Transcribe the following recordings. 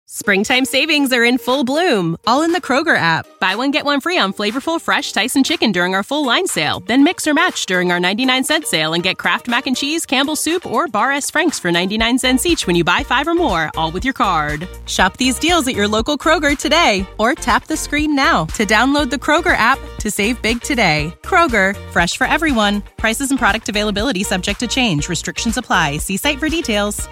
Springtime savings are in full bloom, all in the Kroger app. Buy one, get one free on flavorful, fresh Tyson chicken during our full line sale. Then mix or match during our 99-cent sale and get Kraft Mac and Cheese, Campbell's Soup, or Bar S. Frank's for 99 cents each when you buy 5 or more, all with your card. Shop these deals at your local Kroger today, or tap the screen now to download the Kroger app to save big today. Kroger, fresh for everyone. Prices and product availability subject to change. Restrictions apply. See site for details.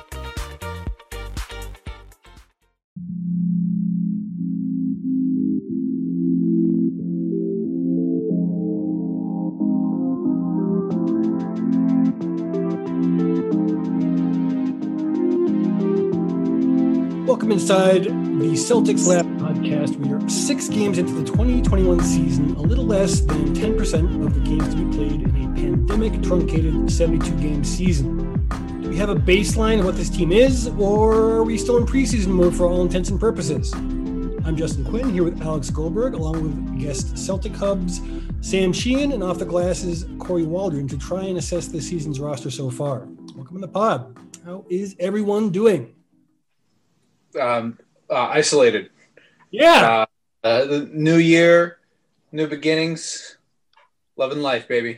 Welcome inside the Celtics Lab podcast. We are 6 games into the 2021 season, a little less than 10% of the games to be played in a pandemic-truncated 72-game season. Do we have a baseline of what this team is, or are we still in preseason mode for all intents and purposes? I'm Justin Quinn, here with Alex Goldberg, along with guest Celtic Hubs Sam Sheehan, and Off the Glasses Corey Waldron, to try and assess this season's roster so far. Welcome to the pod. How is everyone doing? Isolated. Yeah. The new year, new beginnings, loving life, baby.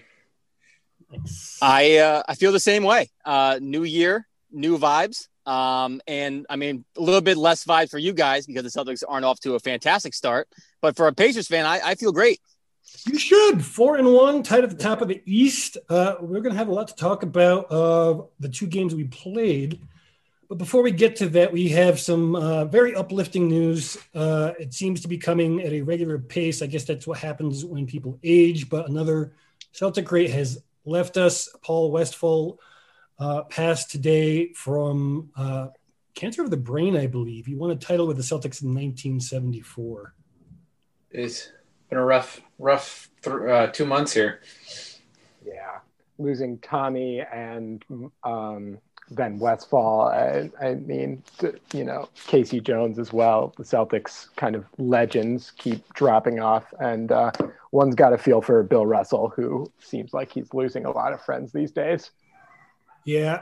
I feel the same way. New year, new vibes. And I mean, a little bit less vibes for you guys because the Celtics aren't off to a fantastic start. But for a Pacers fan, I feel great. You should. 4-1, tied at the top of the East. We're going to have a lot to talk about the 2 games we played. But before we get to that, we have some very uplifting news. It seems to be coming at a regular pace. I guess that's what happens when people age. But another Celtic great has left us. Paul Westphal passed today from cancer of the brain, I believe. He won a title with the Celtics in 1974. It's been a rough 2 months here. Yeah, losing Tommy and then Westphal. I mean, Casey Jones as well. The Celtics kind of legends keep dropping off, and one's got to feel for Bill Russell, who seems like he's losing a lot of friends these days. Yeah,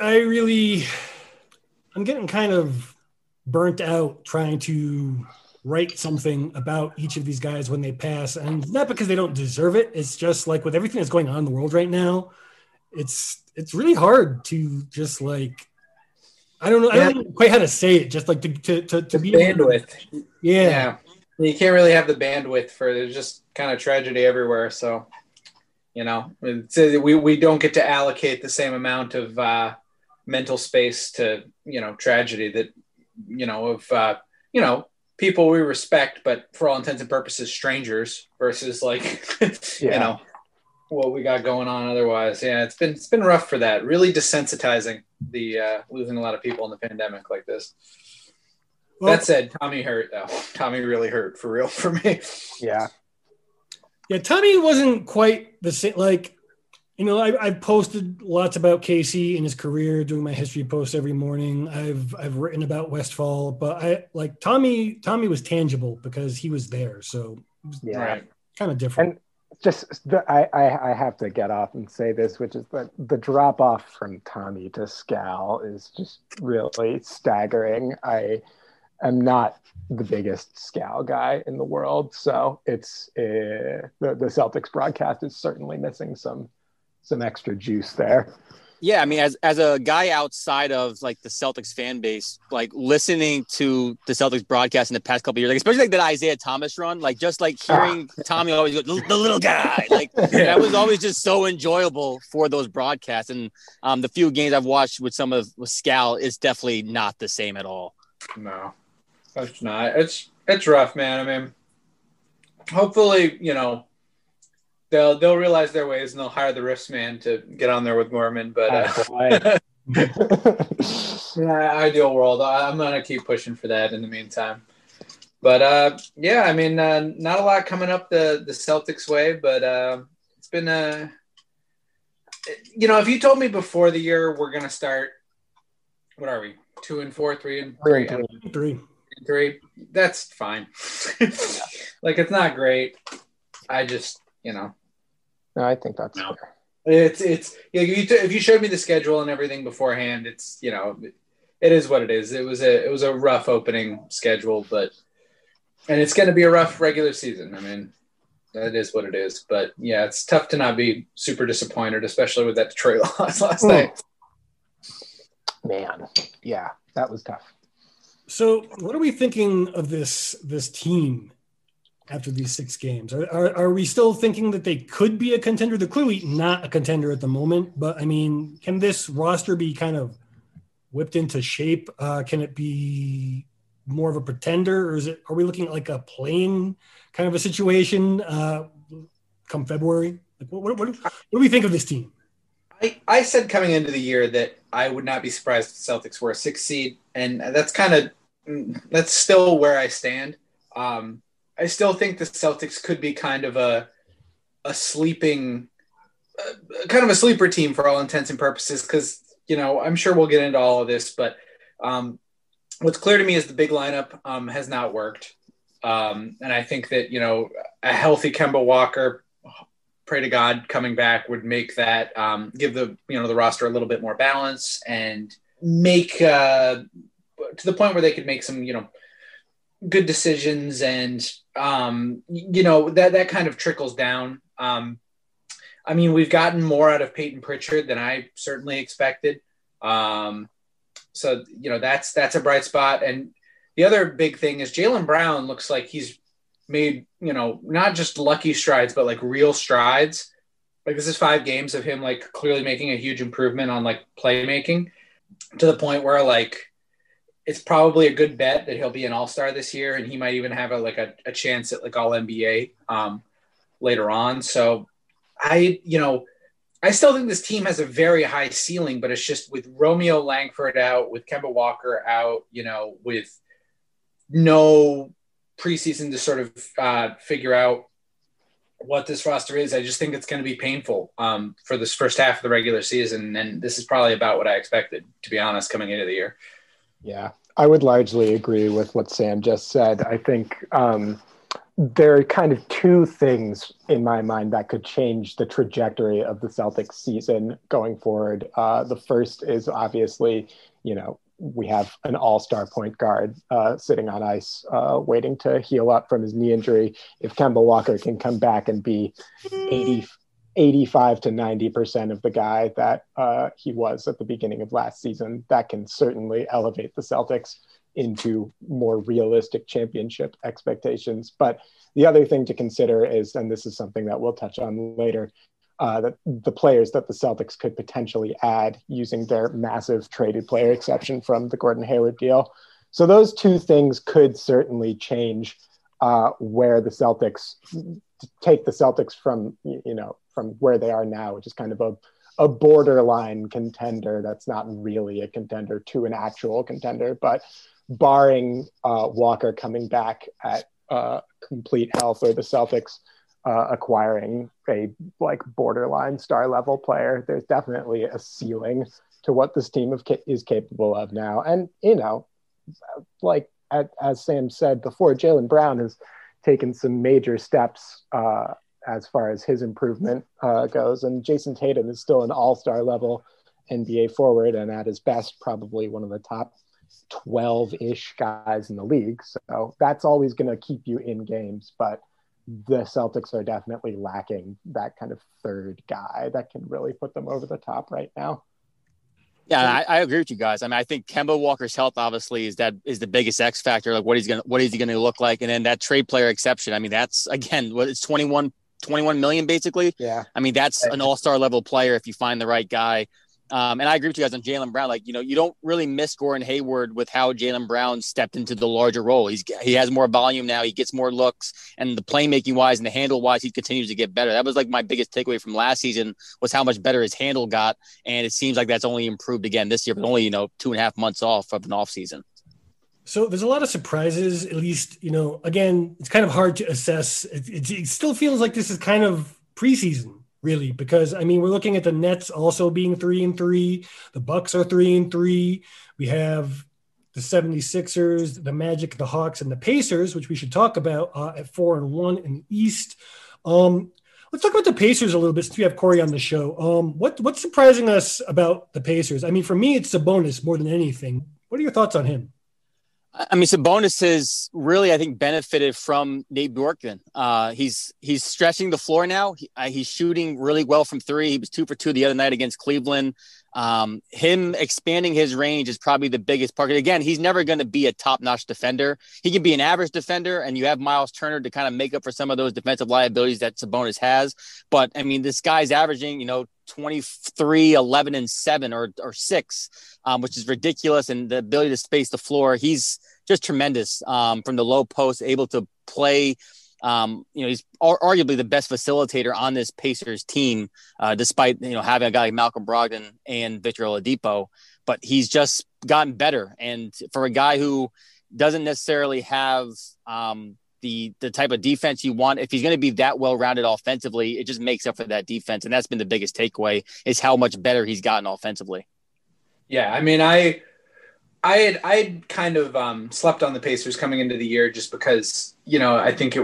I'm getting kind of burnt out trying to write something about each of these guys when they pass, and not because they don't deserve it. It's just like with everything that's going on in the world right now, it's really hard to just like, I don't know. I don't know quite how to say it. Just like to be bandwidth. Yeah. You can't really have the bandwidth for, there's just kind of tragedy everywhere. So, we don't get to allocate the same amount of mental space to, tragedy that, of people we respect, but for all intents and purposes, strangers versus what we got going on otherwise. Yeah, it's been rough for that. Really desensitizing, the losing a lot of people in the pandemic like this. Well, that said, Tommy hurt though. Tommy really hurt for real for me. Yeah. Yeah, Tommy wasn't quite the same. Like, I've posted lots about Casey and his career, doing my history posts every morning. I've written about Westphal, but Tommy was tangible because he was there. So it was kind of different. And I have to get off and say this, which is that the drop off from Tommy to Scal is just really staggering. I am not the biggest Scal guy in the world, so it's the Celtics broadcast is certainly missing some extra juice there. Yeah, I mean, as a guy outside of like the Celtics fan base, like listening to the Celtics broadcast in the past couple of years, like especially like that Isaiah Thomas run, like just like hearing Tommy always go, the little guy, like that was always just so enjoyable for those broadcasts. And the few games I've watched with with Scal, it's definitely not the same at all. No, it's not. It's rough, man. I mean, hopefully, they'll realize their ways and they'll hire the Riffs man to get on there with Mormon. But ideal world. I'm gonna keep pushing for that in the meantime. But I mean, not a lot coming up the Celtics way, but it's been if you told me before the year we're gonna start, what are we? 2-4, 3-3. 3. That's fine. Like, it's not great. I just. No, I think that's fair. It's if you showed me the schedule and everything beforehand, it's it is what it is. It was a rough opening schedule, and it's going to be a rough regular season. I mean, that is what it is. But yeah, it's tough to not be super disappointed, especially with that Detroit loss last night. Man, yeah, that was tough. So what are we thinking of this team after these 6 games? Are we still thinking that they could be a contender? They're clearly not a contender at the moment, but I mean, can this roster be kind of whipped into shape? Can it be more of a pretender, or are we looking at like a play-in kind of a situation come February? Like, what do we think of this team? I said coming into the year that I would not be surprised if the Celtics were a 6 seed, and that's still where I stand. I still think the Celtics could be kind of a sleeper team for all intents and purposes, because, you know, I'm sure we'll get into all of this, but what's clear to me is the big lineup has not worked. And I think that, you know, a healthy Kemba Walker, pray to God, coming back would make that give the roster a little bit more balance and make to the point where they could make some, you know, good decisions, and you know, that kind of trickles down. I mean, we've gotten more out of Peyton Pritchard than I certainly expected. So, you know, that's a bright spot. And the other big thing is Jaylen Brown looks like he's made, you know, not just lucky strides, but like real strides. Like, this is 5 games of him like clearly making a huge improvement on like playmaking, to the point where like it's probably a good bet that he'll be an all-star this year, and he might even have a chance at like all NBA later on. So I still think this team has a very high ceiling, but it's just with Romeo Langford out, with Kemba Walker out, you know, with no preseason to sort of figure out what this roster is. I just think it's going to be painful for this first half of the regular season. And this is probably about what I expected, to be honest, coming into the year. Yeah, I would largely agree with what Sam just said. I think there are kind of 2 things in my mind that could change the trajectory of the Celtics season going forward. The first is obviously, you know, we have an all-star point guard sitting on ice waiting to heal up from his knee injury. If Kemba Walker can come back and be 85 to 90% of the guy that he was at the beginning of last season, that can certainly elevate the Celtics into more realistic championship expectations. But the other thing to consider is, and this is something that we'll touch on later, that the players that the Celtics could potentially add using their massive traded player exception from the Gordon Hayward deal. So those 2 things could certainly change where the Celtics take the Celtics from, you know, from where they are now, which is kind of a borderline contender that's not really a contender to an actual contender. But barring Walker coming back at complete health, or the Celtics acquiring a like borderline star level player, there's definitely a ceiling to what this team is capable of now. And, you know, like as Sam said before, Jaylen Brown has taken some major steps as far as his improvement goes. And Jason Tatum is still an all-star level NBA forward, and at his best, probably one of the top 12-ish guys in the league. So that's always going to keep you in games, but the Celtics are definitely lacking that kind of third guy that can really put them over the top right now. Yeah, I agree with you guys. I mean, I think Kemba Walker's health obviously is the biggest X factor. Like, what is he gonna look like? And then that trade player exception. I mean, that's again what it's 21 million basically. Yeah. I mean, that's an all-star level player if you find the right guy. And I agree with you guys on Jaylen Brown. Like, you know, you don't really miss Gordon Hayward with how Jaylen Brown stepped into the larger role. He has more volume now. He gets more looks, and the playmaking wise and the handle wise, he continues to get better. That was like my biggest takeaway from last season, was how much better his handle got. And it seems like that's only improved again this year, but only, you know, 2.5 months off of an off season. So there's a lot of surprises, at least, you know, again, it's kind of hard to assess. It still feels like this is kind of preseason, really, because I mean, we're looking at the Nets also being 3-3. The Bucks are 3-3. We have the 76ers, the Magic, the Hawks, and the Pacers, which we should talk about at 4-1 in the East. Let's talk about the Pacers a little bit since we have Corey on the show. What's surprising us about the Pacers? I mean, for me, it's Sabonis more than anything. What are your thoughts on him? I mean, Sabonis has really, I think, benefited from Nate Bjorkgren. He's stretching the floor now. He's shooting really well from three. He was 2 for 2 the other night against Cleveland. Him expanding his range is probably the biggest part. Again, he's never going to be a top-notch defender. He can be an average defender, and you have Miles Turner to kind of make up for some of those defensive liabilities that Sabonis has. But, I mean, this guy's averaging, 23, 11, and 7 or 6, which is ridiculous. And the ability to space the floor, he's just tremendous from the low post, able to play. He's arguably the best facilitator on this Pacers team, despite, having a guy like Malcolm Brogdon and Victor Oladipo. But he's just gotten better. And for a guy who doesn't necessarily have the type of defense you want, if he's going to be that well-rounded offensively, it just makes up for that defense. And that's been the biggest takeaway, is how much better he's gotten offensively. Yeah, I mean, I had kind of slept on the Pacers coming into the year just because, I think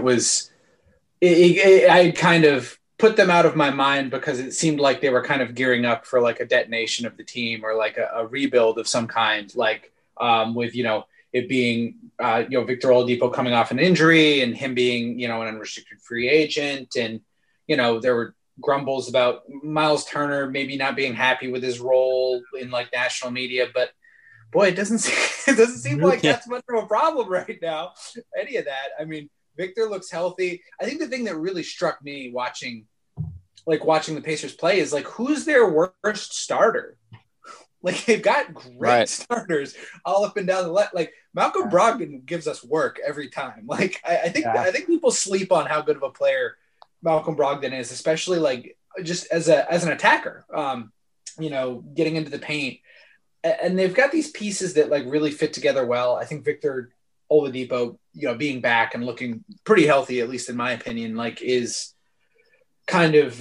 I kind of put them out of my mind because it seemed like they were kind of gearing up for like a detonation of the team or like a rebuild of some kind, like with, it being, Victor Oladipo coming off an injury and him being, an unrestricted free agent. And, there were grumbles about Miles Turner maybe not being happy with his role in like national media, but boy, it doesn't seem like that's much of a problem right now. Any of that. I mean, Victor looks healthy. I think the thing that really struck me watching the Pacers play is like, who's their worst starter? Like, they've got great starters all up and down the left. Like, Malcolm Brogdon gives us work every time. Like, I think people sleep on how good of a player Malcolm Brogdon is, especially like just as an attacker. Getting into the paint. And they've got these pieces that like really fit together well. I think Victor Oladipo, being back and looking pretty healthy, at least in my opinion, like is kind of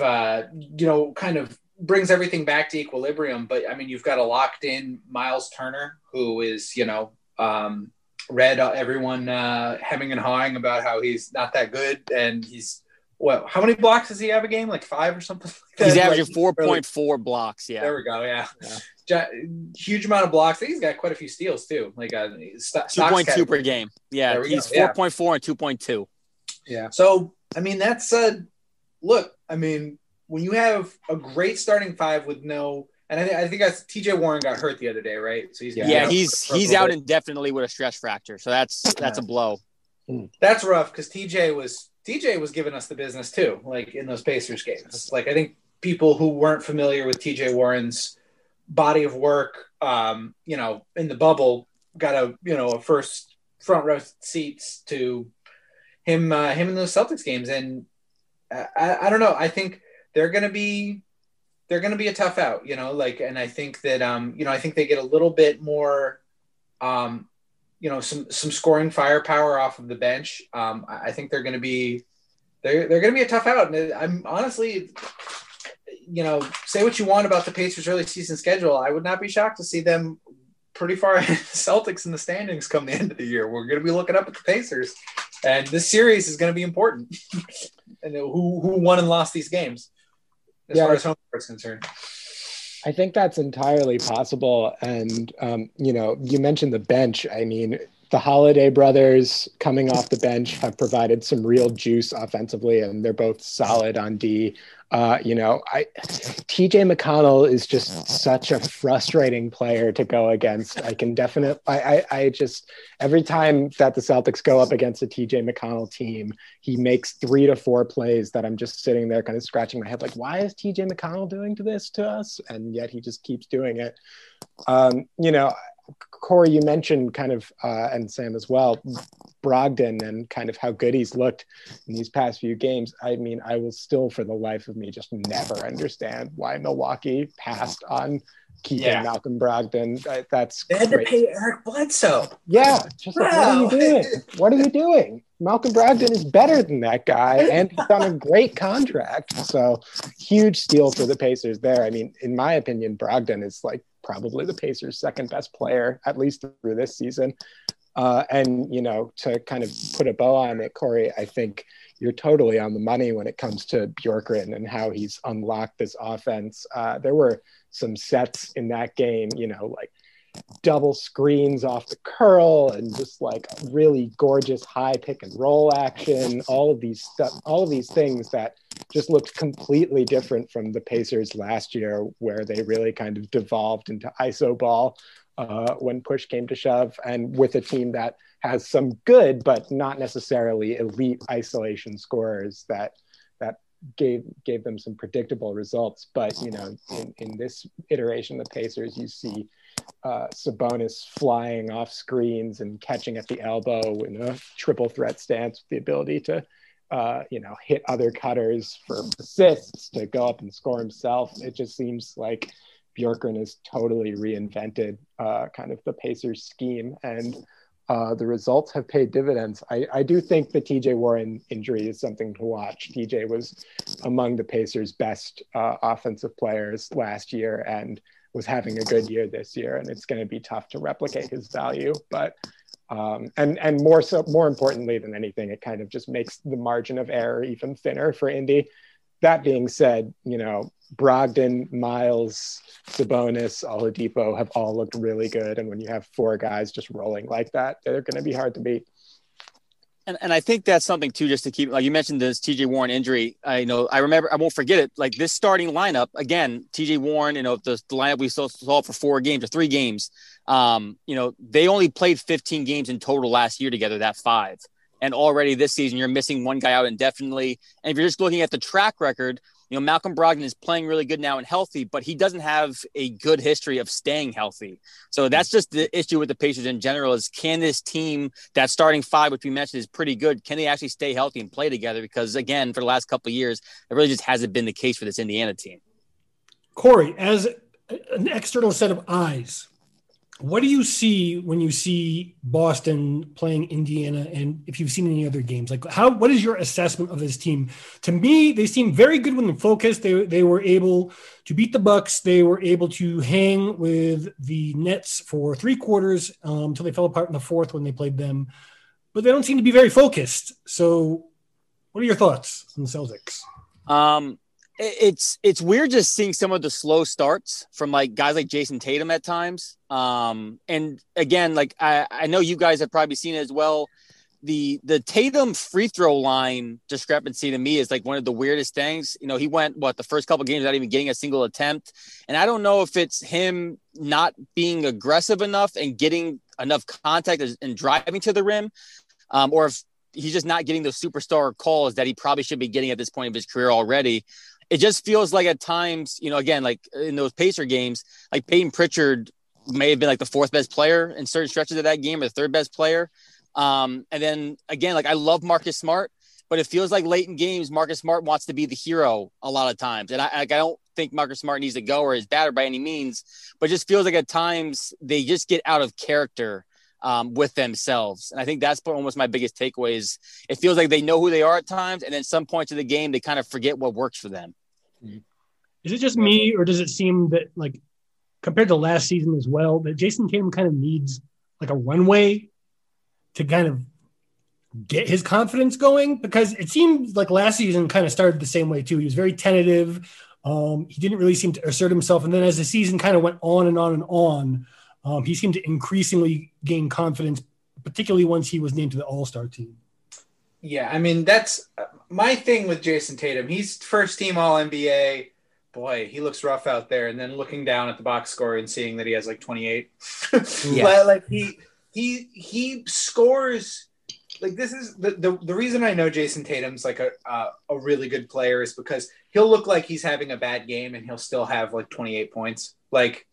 brings everything back to equilibrium. But I mean, you've got a locked in Miles Turner who is, read everyone hemming and hawing about how he's not that good. And he's, how many blocks does he have a game? Like 5 or something like that? He's averaging 4.4 blocks. Yeah. There we go. Yeah. Huge amount of blocks. I think he's got quite a few steals too. Like 2.2 per game. Yeah. He's 4.4 and 2.2. Yeah. So, I mean, that's look, I mean, when you have a great starting 5 with no, and I think that's TJ Warren got hurt the other day, right? So he's out indefinitely with a stress fracture. So that's a blow. That's rough because TJ was giving us the business too, like in those Pacers games. Like, I think people who weren't familiar with TJ Warren's body of work, in the bubble, got a first front row seats to him in those Celtics games. And I don't know. I think they're going to be a tough out, and I think that, I think they get a little bit more, some scoring firepower off of the bench. I think they're going to be a tough out. And I'm honestly, say what you want about the Pacers' early season schedule, I would not be shocked to see them pretty far ahead of the Celtics in the standings come the end of the year. We're going to be looking up at the Pacers, and this series is going to be important. And who won and lost these games as far as home court is concerned. I think that's entirely possible. And, you mentioned the bench. I mean, the Holiday brothers coming off the bench have provided some real juice offensively, and they're both solid on D. TJ McConnell is just such a frustrating player to go against. I can definitely, I just, every time that the Celtics go up against a TJ McConnell team, he makes 3 to 4 plays that I'm just sitting there kind of scratching my head. Like, why is TJ McConnell doing this to us? And yet he just keeps doing it. Corey, you mentioned kind of, and Sam as well, Brogdon and kind of how good he's looked in these past few games. I mean, I will still, for the life of me, just never understand why Milwaukee passed on keeping Malcolm Brogdon. They had to pay Eric Bledsoe. Yeah, just like, what are you doing? What are you doing? Malcolm Brogdon is better than that guy, and he's on a great contract. So huge steal for the Pacers there. I mean, in my opinion, Brogdon is like probably the Pacers' second best player, at least through this season. And, to kind of put a bow on it, Corey, I think you're totally on the money when it comes to Bjorkgren and how he's unlocked this offense. There were some sets in that game, like double screens off the curl and just like really gorgeous high pick and roll action, all of these things that just looked completely different from the Pacers last year, where they really kind of devolved into iso ball when push came to shove, and with a team that has some good but not necessarily elite isolation scorers that gave them some predictable results. But in this iteration of the Pacers, you see Sabonis flying off screens and catching at the elbow in a triple threat stance with the ability to hit other cutters for assists, to go up and score himself. It just seems like Bjorkgren has totally reinvented kind of the Pacers scheme, and the results have paid dividends. I do think the TJ Warren injury is something to watch. TJ was among the Pacers' best offensive players last year and was having a good year this year, and it's going to be tough to replicate his value. But and more importantly than anything, it kind of just makes the margin of error even thinner for Indy. That being said, Brogdon, Miles, Sabonis, Oladipo have all looked really good. And when you have four guys just rolling like that, they're going to be hard to beat. And I think that's something too, just to keep, like you mentioned this TJ Warren injury. I remember, I won't forget it. Like this starting lineup, again, TJ Warren, the lineup we saw for 4 games or 3 games, they only played 15 games in total last year together, that 5. And already this season, you're missing one guy out indefinitely. And if you're just looking at the track record, Malcolm Brogdon is playing really good now and healthy, but he doesn't have a good history of staying healthy. So that's just the issue with the Pacers in general, is can this team, that starting 5, which we mentioned is pretty good, can they actually stay healthy and play together? Because again, for the last couple of years, it really just hasn't been the case for this Indiana team. Corey, as an external set of eyes, what do you see when you see Boston playing Indiana, and if you've seen any other games? Like, what is your assessment of this team? To me, they seem very good when they're focused. They were able to beat the Bucks. They were able to hang with the Nets for 3 quarters until they fell apart in the 4th when they played them. But they don't seem to be very focused. So what are your thoughts on the Celtics? It's weird just seeing some of the slow starts from like guys like Jason Tatum at times. And again, like I know you guys have probably seen it as well. The Tatum free throw line discrepancy to me is like one of the weirdest things. He went the first couple games without even getting a single attempt. And I don't know if it's him not being aggressive enough and getting enough contact and driving to the rim, or if he's just not getting those superstar calls that he probably should be getting at this point of his career already. It just feels like at times, again, like in those Pacer games, like Peyton Pritchard may have been like the 4th best player in certain stretches of that game, or the 3rd best player. And then again, like I love Marcus Smart, but it feels like late in games, Marcus Smart wants to be the hero a lot of times. And I don't think Marcus Smart needs to go or is bad by any means, but it just feels like at times they just get out of character with themselves. And I think that's almost my biggest takeaway is it feels like they know who they are at times. And then some points of the game, they kind of forget what works for them. Is it just me, or does it seem that, like, compared to last season as well, that Jason Tatum kind of needs like a runway to kind of get his confidence going? Because it seems like last season kind of started the same way too. He was very tentative. He didn't really seem to assert himself. And then as the season kind of went on and on and on, he seemed to increasingly gain confidence, particularly once he was named to the All-Star team. Yeah, I mean, that's my thing with Jason Tatum. He's first team All-NBA. Boy, he looks rough out there. And then looking down at the box score and seeing that he has like 28. Yeah. Like he scores. Like, this is the reason I know Jason Tatum's like a really good player is because he'll look like he's having a bad game and he'll still have like 28 points, like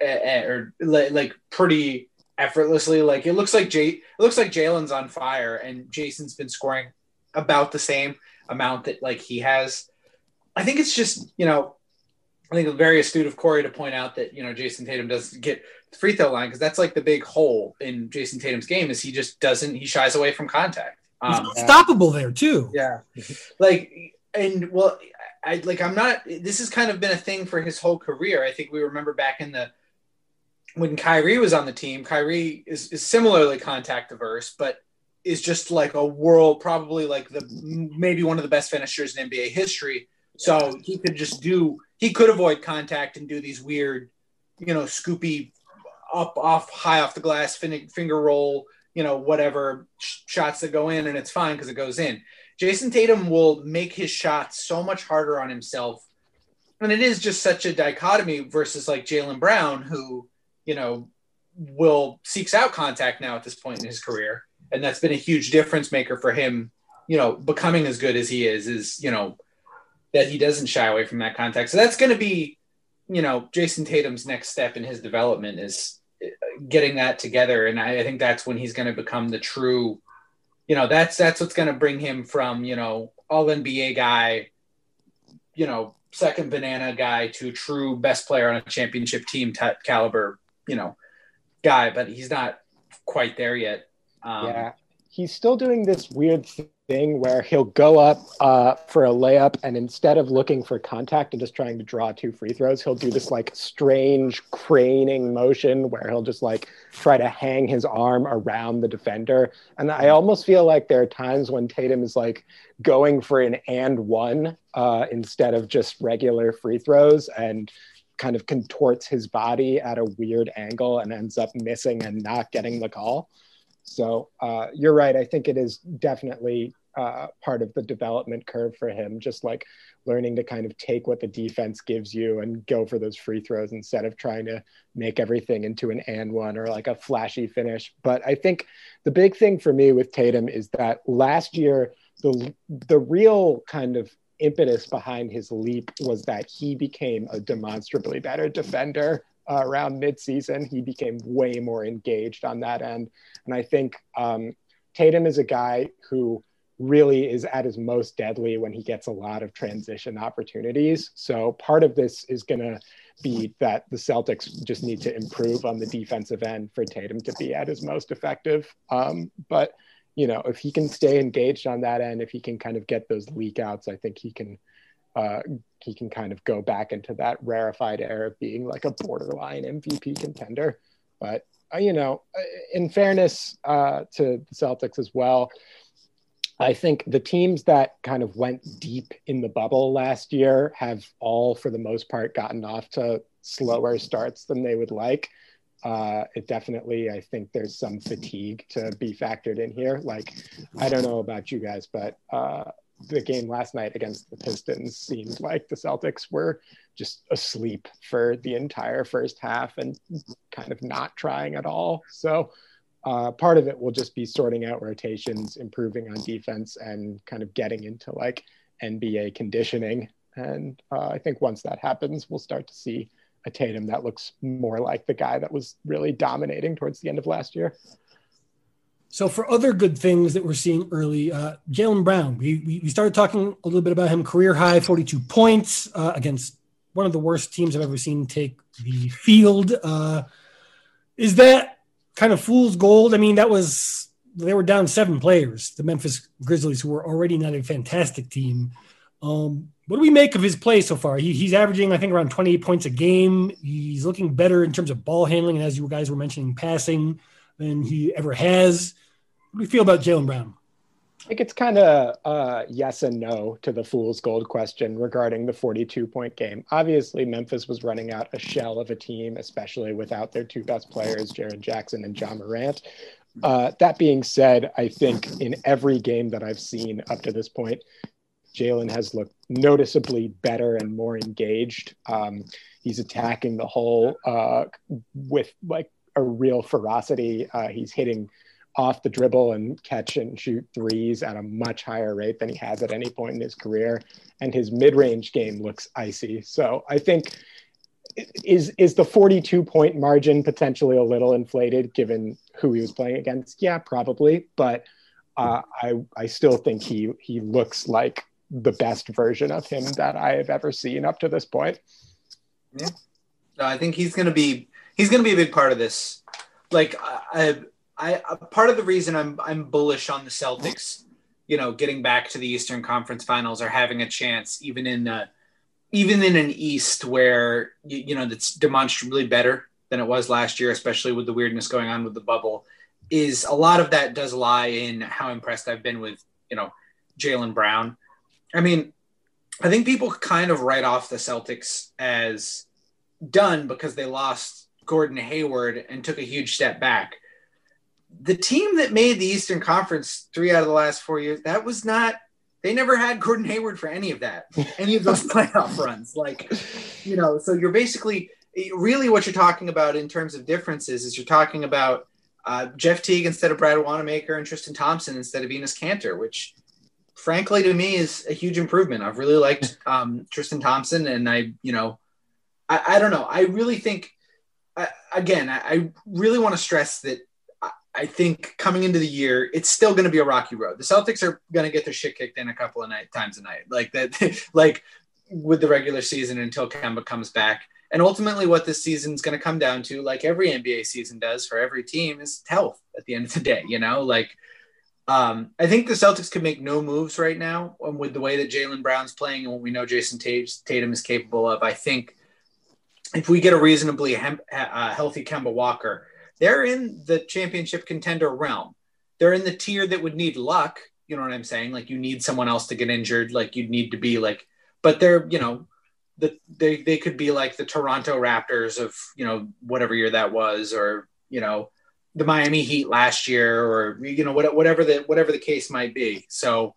pretty effortlessly. Like it looks like Jalen's on fire and Jason's been scoring about the same amount that like he has. I think it's just, I think it's very astute of Corey to point out that, Jason Tatum doesn't get the free throw line, because that's like the big hole in Jason Tatum's game is he just doesn't, he shies away from contact. He's unstoppable there too. Yeah. I'm not, this has kind of been a thing for his whole career. I think we remember back when Kyrie was on the team, Kyrie is similarly contact averse, but is just like a world, probably like maybe one of the best finishers in NBA history. So he could avoid contact and do these weird, scoopy high off the glass, finger roll, whatever shots that go in, and it's fine because it goes in. Jason Tatum will make his shots so much harder on himself. And it is just such a dichotomy versus like Jaylen Brown, who, seeks out contact now at this point in his career. And that's been a huge difference maker for him, becoming as good as he is, that he doesn't shy away from that contact. So that's going to be, Jason Tatum's next step in his development is getting that together. And I think that's when he's going to become the true, that's what's going to bring him from, all NBA guy, second banana guy to true best player on a championship team caliber, guy, but he's not quite there yet. Yeah, he's still doing this weird thing where he'll go up for a layup, and instead of looking for contact and just trying to draw 2 free throws, he'll do this like strange craning motion where he'll just like try to hang his arm around the defender. And I almost feel like there are times when Tatum is like going for an and one instead of just regular free throws, and kind of contorts his body at a weird angle and ends up missing and not getting the call. So you're right. I think it is definitely part of the development curve for him, just like learning to kind of take what the defense gives you and go for those free throws instead of trying to make everything into an and one or like a flashy finish. But I think the big thing for me with Tatum is that last year, the real kind of impetus behind his leap was that he became a demonstrably better defender. Around midseason, he became way more engaged on that end. And I think Tatum is a guy who really is at his most deadly when he gets a lot of transition opportunities. So part of this is going to be that the Celtics just need to improve on the defensive end for Tatum to be at his most effective. But, if he can stay engaged on that end, if he can kind of get those leak outs, I think he can kind of go back into that rarefied era of being like a borderline MVP contender. But, in fairness to the Celtics as well, I think the teams that kind of went deep in the bubble last year have all, for the most part, gotten off to slower starts than they would like. It definitely, I think there's some fatigue to be factored in here. Like, I don't know about you guys, but the game last night against the Pistons seemed like the Celtics were just asleep for the entire first half and kind of not trying at all. So part of it will just be sorting out rotations, improving on defense, and kind of getting into like NBA conditioning. And I think once that happens, we'll start to see a Tatum that looks more like the guy that was really dominating towards the end of last year. So for other good things that we're seeing early, Jaylen Brown, we started talking a little bit about him, career high, 42 points against one of the worst teams I've ever seen take the field. Is that kind of fool's gold? I mean, they were down 7 players, the Memphis Grizzlies, who were already not a fantastic team. What do we make of his play so far? He's averaging, I think, around 28 points a game. He's looking better in terms of ball handling, and as you guys were mentioning, passing than he ever has. What do you feel about Jaylen Brown? I think it's kind of yes and no to the fool's gold question regarding the 42-point game. Obviously, Memphis was running out a shell of a team, especially without their 2 best players, Jaren Jackson and Ja Morant. That being said, I think in every game that I've seen up to this point, Jaylen has looked noticeably better and more engaged. He's attacking the hole with like a real ferocity. He's hitting off the dribble and catch and shoot threes at a much higher rate than he has at any point in his career. And his mid-range game looks icy. So I think is the 42-point margin potentially a little inflated given who he was playing against? Yeah, probably. But I still think he looks like the best version of him that I have ever seen up to this point. Yeah, no, I think he's going to be a big part of this. Like, I part of the reason I'm bullish on the Celtics, getting back to the Eastern Conference Finals or having a chance, even in an East where that's demonstrably better than it was last year, especially with the weirdness going on with the bubble, is a lot of that does lie in how impressed I've been with Jaylen Brown. I mean, I think people kind of write off the Celtics as done because they lost Gordon Hayward and took a huge step back. The team that made the Eastern Conference 3 out of the last 4 years, that was not – they never had Gordon Hayward for any of that, any of those playoff runs. Like, you know, so you're basically – really what you're talking about in terms of differences is you're talking about Jeff Teague instead of Brad Wanamaker and Tristan Thompson instead of Enes Kanter, which frankly to me is a huge improvement. I've really liked Tristan Thompson, and I don't know. I really think, I really want to stress that I think coming into the year, it's still going to be a rocky road. The Celtics are going to get their shit kicked in a couple of times a night, like that, like with the regular season until Kemba comes back. And ultimately what this season is going to come down to, like every NBA season does for every team, is health at the end of the day, you know, like I think the Celtics could make no moves right now with the way that Jaylen Brown's playing and what we know Jason Tatum is capable of. I think if we get a reasonably healthy Kemba Walker, they're in the championship contender realm. They're in the tier that would need luck. You know what I'm saying? Like you need someone else to get injured. Like you'd need to be like, but they're, you know, they could be like the Toronto Raptors of, you know, whatever year that was, or, you know, the Miami Heat last year, or, you know, whatever the case might be. So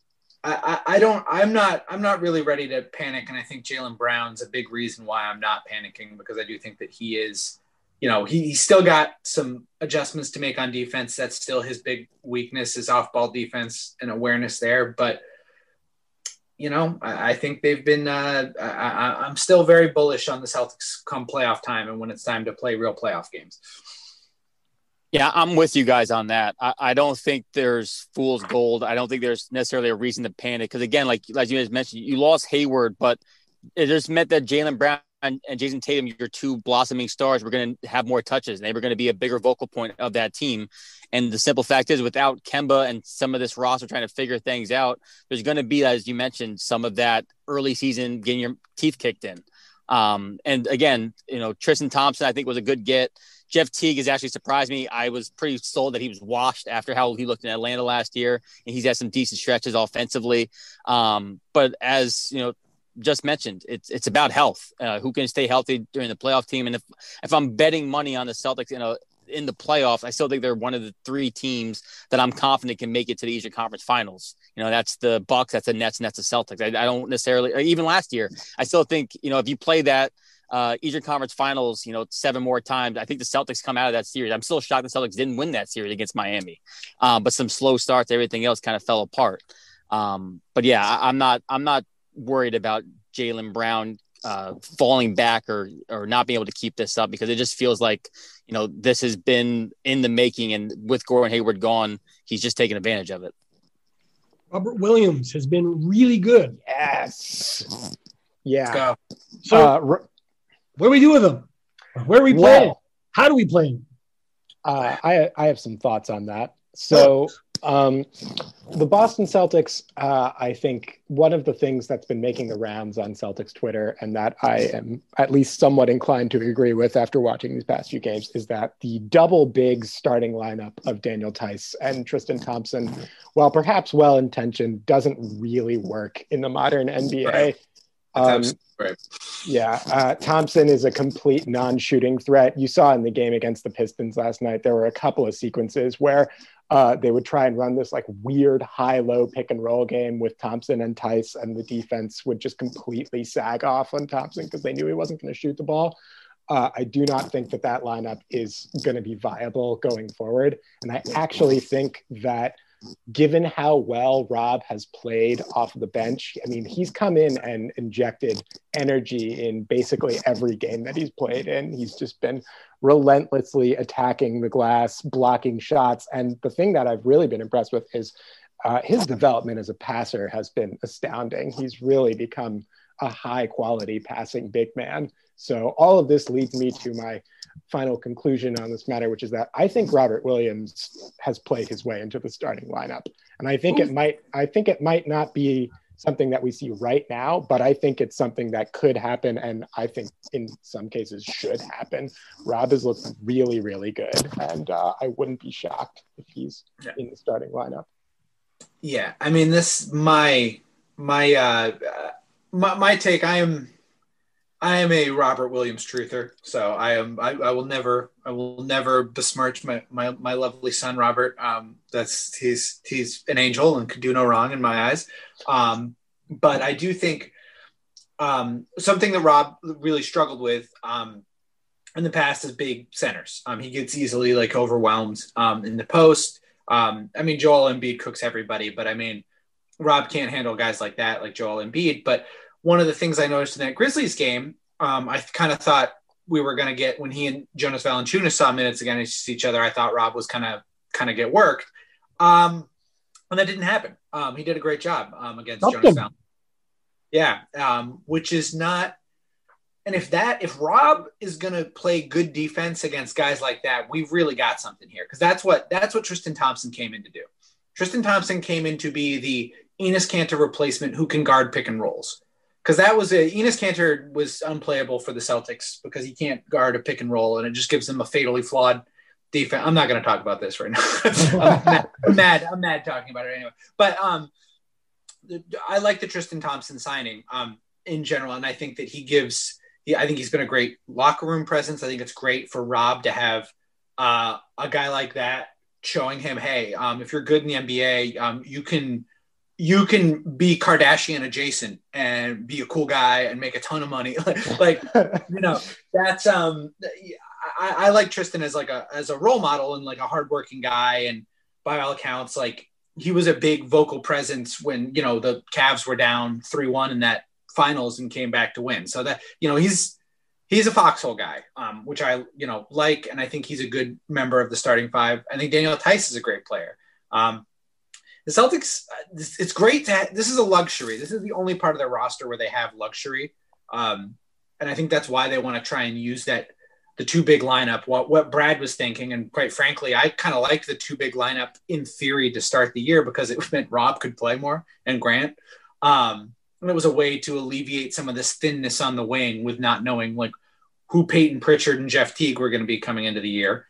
I'm not really ready to panic. And I think Jaylen Brown's a big reason why I'm not panicking, because I do think that he is, you know, he's still got some adjustments to make on defense. That's still his big weakness, is off-ball defense and awareness there. But, you know, I think they've been I'm still very bullish on the Celtics come playoff time and when it's time to play real playoff games. Yeah, I'm with you guys on that. I don't think there's fool's gold. I don't think there's necessarily a reason to panic. Because, again, like you guys mentioned, you lost Hayward, but it just meant that Jaylen Brown and Jason Tatum, your two blossoming stars, were going to have more touches. And they were going to be a bigger vocal point of that team. And the simple fact is, without Kemba and some of this roster trying to figure things out, there's going to be, as you mentioned, some of that early season getting your teeth kicked in. And again, you know, Tristan Thompson, I think, was a good get. Jeff Teague has actually surprised me. I was pretty sold that he was washed after how he looked in Atlanta last year, and he's had some decent stretches offensively. But as you know, just mentioned, it's about health. Who can stay healthy during the playoff team? And if I'm betting money on the Celtics in the playoffs, I still think they're one of the three teams that I'm confident can make it to the Eastern Conference Finals. You know, that's the Bucks, that's the Nets, and that's the Celtics. I don't necessarily, even last year, I still think, you know, if you play that Eastern Conference Finals, you know, 7 more times, I think the Celtics come out of that series. I'm still shocked the Celtics didn't win that series against Miami. But some slow starts, everything else kind of fell apart. But yeah, I'm not worried about Jaylen Brown falling back or not being able to keep this up, because it just feels like, you know, this has been in the making, and with Gordon Hayward gone, he's just taking advantage of it. Robert Williams has been really good. Yes. Yeah. So what do we do with him? Where are we playing? How do we play him? I have some thoughts on that. So the Boston Celtics, I think one of the things that's been making the rounds on Celtics Twitter, and that I am at least somewhat inclined to agree with after watching these past few games, is that the double big starting lineup of Daniel Tice and Tristan Thompson, while perhaps well-intentioned, doesn't really work in the modern NBA. Right. Yeah. Thompson is a complete non-shooting threat. You saw in the game against the Pistons last night, there were a couple of sequences where they would try and run this like weird high-low pick and roll game with Thompson and Tice, and the defense would just completely sag off on Thompson because they knew he wasn't going to shoot the ball. I do not think that lineup is going to be viable going forward. And I actually think that given how well Rob has played off of the bench, I mean, he's come in and injected energy in basically every game that he's played in. He's just been relentlessly attacking the glass, blocking shots. And the thing that I've really been impressed with is his development as a passer has been astounding. He's really become a high quality passing big man. So all of this leads me to my final conclusion on this matter, which is that I think Robert Williams has played his way into the starting lineup. And I think it might not be something that we see right now, but I think it's something that could happen. And I think in some cases should happen. Rob has looked really, really good. And I wouldn't be shocked if he's in the starting lineup. Yeah. I mean, this, my take, I am a Robert Williams truther, so I will never besmirch my lovely son Robert. He's an angel and could do no wrong in my eyes. But I do think something that Rob really struggled with in the past is big centers. He gets easily like overwhelmed in the post. I mean, Joel Embiid cooks everybody, but I mean, Rob can't handle guys like that, like Joel Embiid. But one of the things I noticed in that Grizzlies game, I kind of thought we were going to get, when he and Jonas Valanciunas saw minutes against each other, I thought Rob was kind of get worked. And that didn't happen. He did a great job against Jonas Valanciunas. Yeah. Which is not, and if Rob is going to play good defense against guys like that, we've really got something here. Cause that's what Tristan Thompson came in to do. Tristan Thompson came in to be the Enes Kanter replacement who can guard pick and rolls. Because Enes Kanter was unplayable for the Celtics because he can't guard a pick and roll, and it just gives them a fatally flawed defense. I'm not going to talk about this right now. I'm mad talking about it anyway. But I like the Tristan Thompson signing in general, and I think that I think he's been a great locker room presence. I think it's great for Rob to have a guy like that showing him, hey, if you're good in the NBA, you can be Kardashian adjacent and be a cool guy and make a ton of money. like, that's I like Tristan as a role model and like a hardworking guy. And by all accounts, like he was a big vocal presence when, the Cavs were down 3-1 in that finals and came back to win. So that, he's a foxhole guy, which I, like, and I think he's a good member of the starting five. I think Daniel Theis is a great player. The Celtics, it's great this is a luxury. This is the only part of their roster where they have luxury. And I think that's why they want to try and use the two big lineup, what Brad was thinking. And quite frankly, I kind of liked the two big lineup in theory to start the year because it meant Rob could play more and Grant. And it was a way to alleviate some of this thinness on the wing with not knowing like who Peyton Pritchard and Jeff Teague were going to be coming into the year.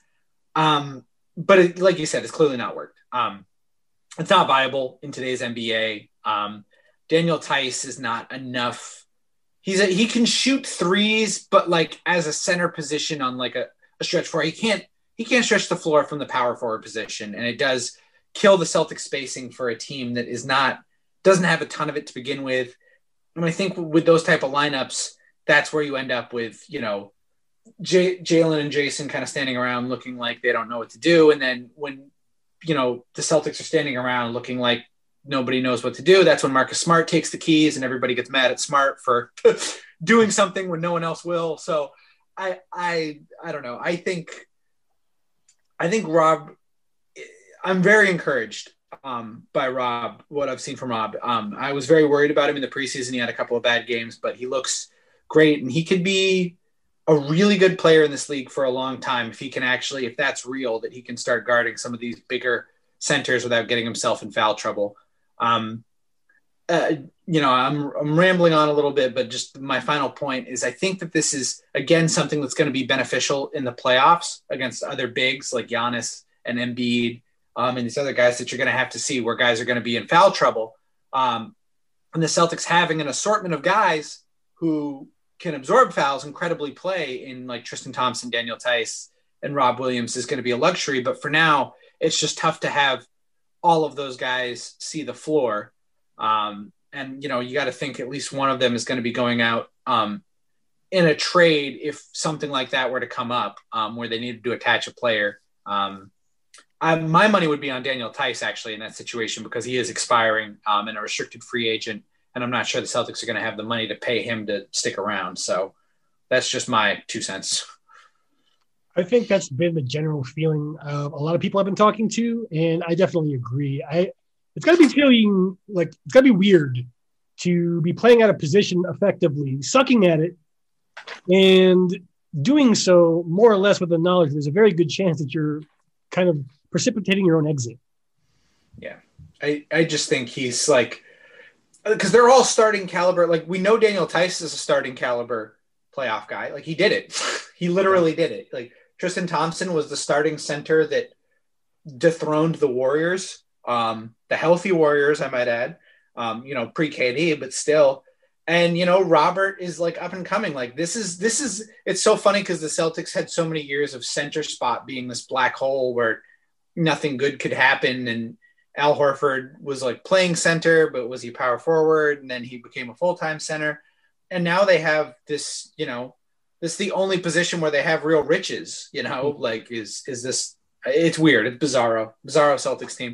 But like you said, it's clearly not worked. It's not viable in today's NBA. Daniel Theis is not enough. He can shoot threes, but like as a center position on like a stretch floor, he can't stretch the floor from the power forward position. And it does kill the Celtics spacing for a team that doesn't have a ton of it to begin with. And I think with those type of lineups, that's where you end up with, Jalen and Jason kind of standing around looking like they don't know what to do. And then when, the Celtics are standing around looking like nobody knows what to do, that's when Marcus Smart takes the keys and everybody gets mad at Smart for doing something when no one else will. So I don't know. I think Rob, I'm very encouraged by Rob, what I've seen from Rob. I was very worried about him in the preseason. He had a couple of bad games, but he looks great. And he could be a really good player in this league for a long time. If that's real, that he can start guarding some of these bigger centers without getting himself in foul trouble. I'm rambling on a little bit, but just my final point is I think that this is, again, something that's going to be beneficial in the playoffs against other bigs like Giannis and Embiid and these other guys that you're going to have to see where guys are going to be in foul trouble. And the Celtics having an assortment of guys who can absorb fouls, incredibly play in like Tristan Thompson, Daniel Theis, and Rob Williams is going to be a luxury. But for now, it's just tough to have all of those guys see the floor. And, you got to think at least one of them is going to be going out in a trade if something like that were to come up where they needed to attach a player. My money would be on Daniel Theis actually in that situation because he is expiring and a restricted free agent. And I'm not sure the Celtics are going to have the money to pay him to stick around. So that's just my 2 cents. I think that's been the general feeling of a lot of people I've been talking to, and I definitely agree. It's got to be feeling like it's got to be weird to be playing out of position effectively, sucking at it, and doing so more or less with the knowledge there's a very good chance that you're kind of precipitating your own exit. Yeah. I just think he's like, because they're all starting caliber. Like we know Daniel Theis is a starting caliber playoff guy. Like he did it. He literally did it. Like Tristan Thompson was the starting center that dethroned the Warriors, the healthy Warriors, I might add, pre-KD, but still. And, Robert is like up and coming. Like this is, it's so funny because the Celtics had so many years of center spot being this black hole where nothing good could happen. And Al Horford was like playing center, but was he power forward? And then he became a full-time center. And now they have this, this is the only position where they have real riches, like is this, it's weird. It's bizarro Celtics team.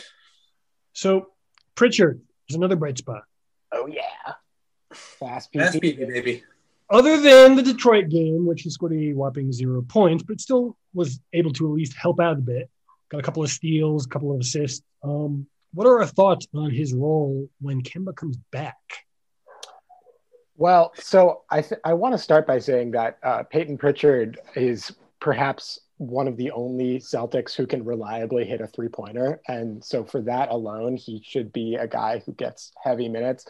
So Pritchard is another bright spot. Oh yeah. Fast PP, baby. Other than the Detroit game, which he scored a whopping 0 points, but still was able to at least help out a bit. Got a couple of steals, a couple of assists. What are our thoughts on his role when Kemba comes back? Well, so I want to start by saying that Peyton Pritchard is perhaps one of the only Celtics who can reliably hit a three-pointer. And so for that alone, he should be a guy who gets heavy minutes.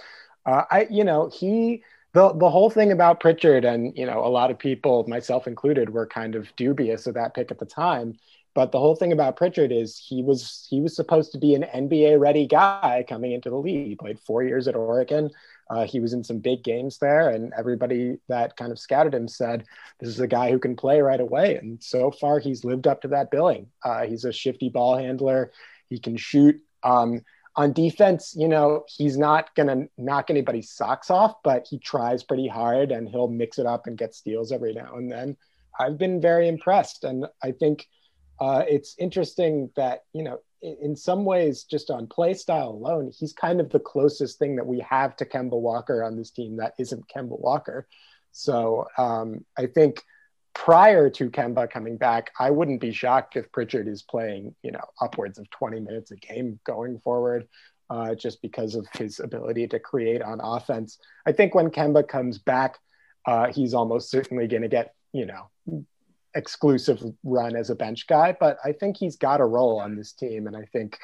The whole thing about Pritchard, and, a lot of people, myself included, were kind of dubious of that pick at the time. But the whole thing about Pritchard is he was supposed to be an NBA ready guy coming into the league. He played 4 years at Oregon. He was in some big games there, and everybody that kind of scouted him said, this is a guy who can play right away. And so far he's lived up to that billing. He's a shifty ball handler. He can shoot. On defense, he's not going to knock anybody's socks off, but he tries pretty hard and he'll mix it up and get steals every now and then. I've been very impressed. And I think it's interesting that, in some ways, just on play style alone, he's kind of the closest thing that we have to Kemba Walker on this team that isn't Kemba Walker. So I think prior to Kemba coming back, I wouldn't be shocked if Pritchard is playing, upwards of 20 minutes a game going forward, just because of his ability to create on offense. I think when Kemba comes back, he's almost certainly going to get, exclusive run as a bench guy, but I think he's got a role on this team. And I think,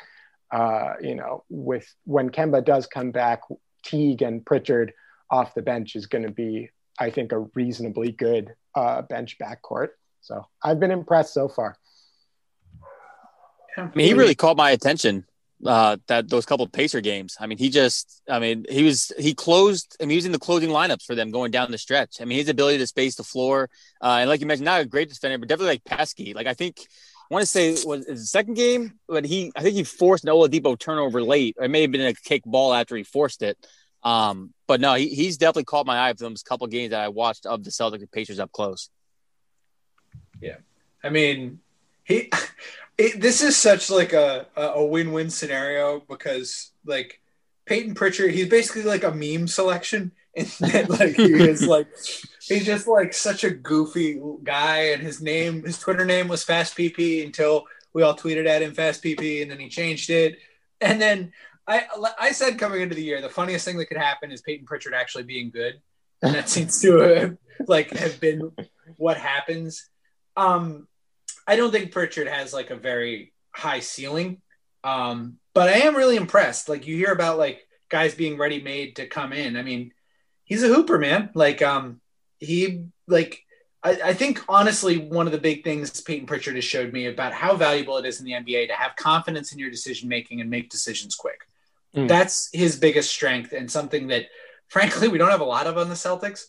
when Kemba does come back, Teague and Pritchard off the bench is going to be, I think, a reasonably good bench backcourt. So I've been impressed so far. I mean, he really caught my attention that those couple of Pacer games. I mean, he was in the closing lineups for them going down the stretch. I mean, his ability to space the floor, and like you mentioned, not a great defender, but definitely like pesky. Like I want to say was the second game, but I think he forced an Oladipo turnover late. It may have been a kick ball after he forced it. But no, he's definitely caught my eye for those couple of games that I watched of the Celtics and Pacers up close. Yeah. I mean, this is such like a win-win scenario because like Peyton Pritchard, he's basically like a meme selection. And like he's just like such a goofy guy, and his Twitter name was Fast PP until we all tweeted at him Fast PP, and then he changed it. And then I said coming into the year, the funniest thing that could happen is Peyton Pritchard actually being good, and that seems to have been what happens. I don't think Pritchard has like a very high ceiling, but I am really impressed. Like you hear about like guys being ready-made to come in. I mean, he's a hooper, man. Like I think honestly, one of the big things Peyton Pritchard has showed me about how valuable it is in the NBA to have confidence in your decision-making and make decisions quick. That's his biggest strength, and something that frankly, we don't have a lot of on the Celtics.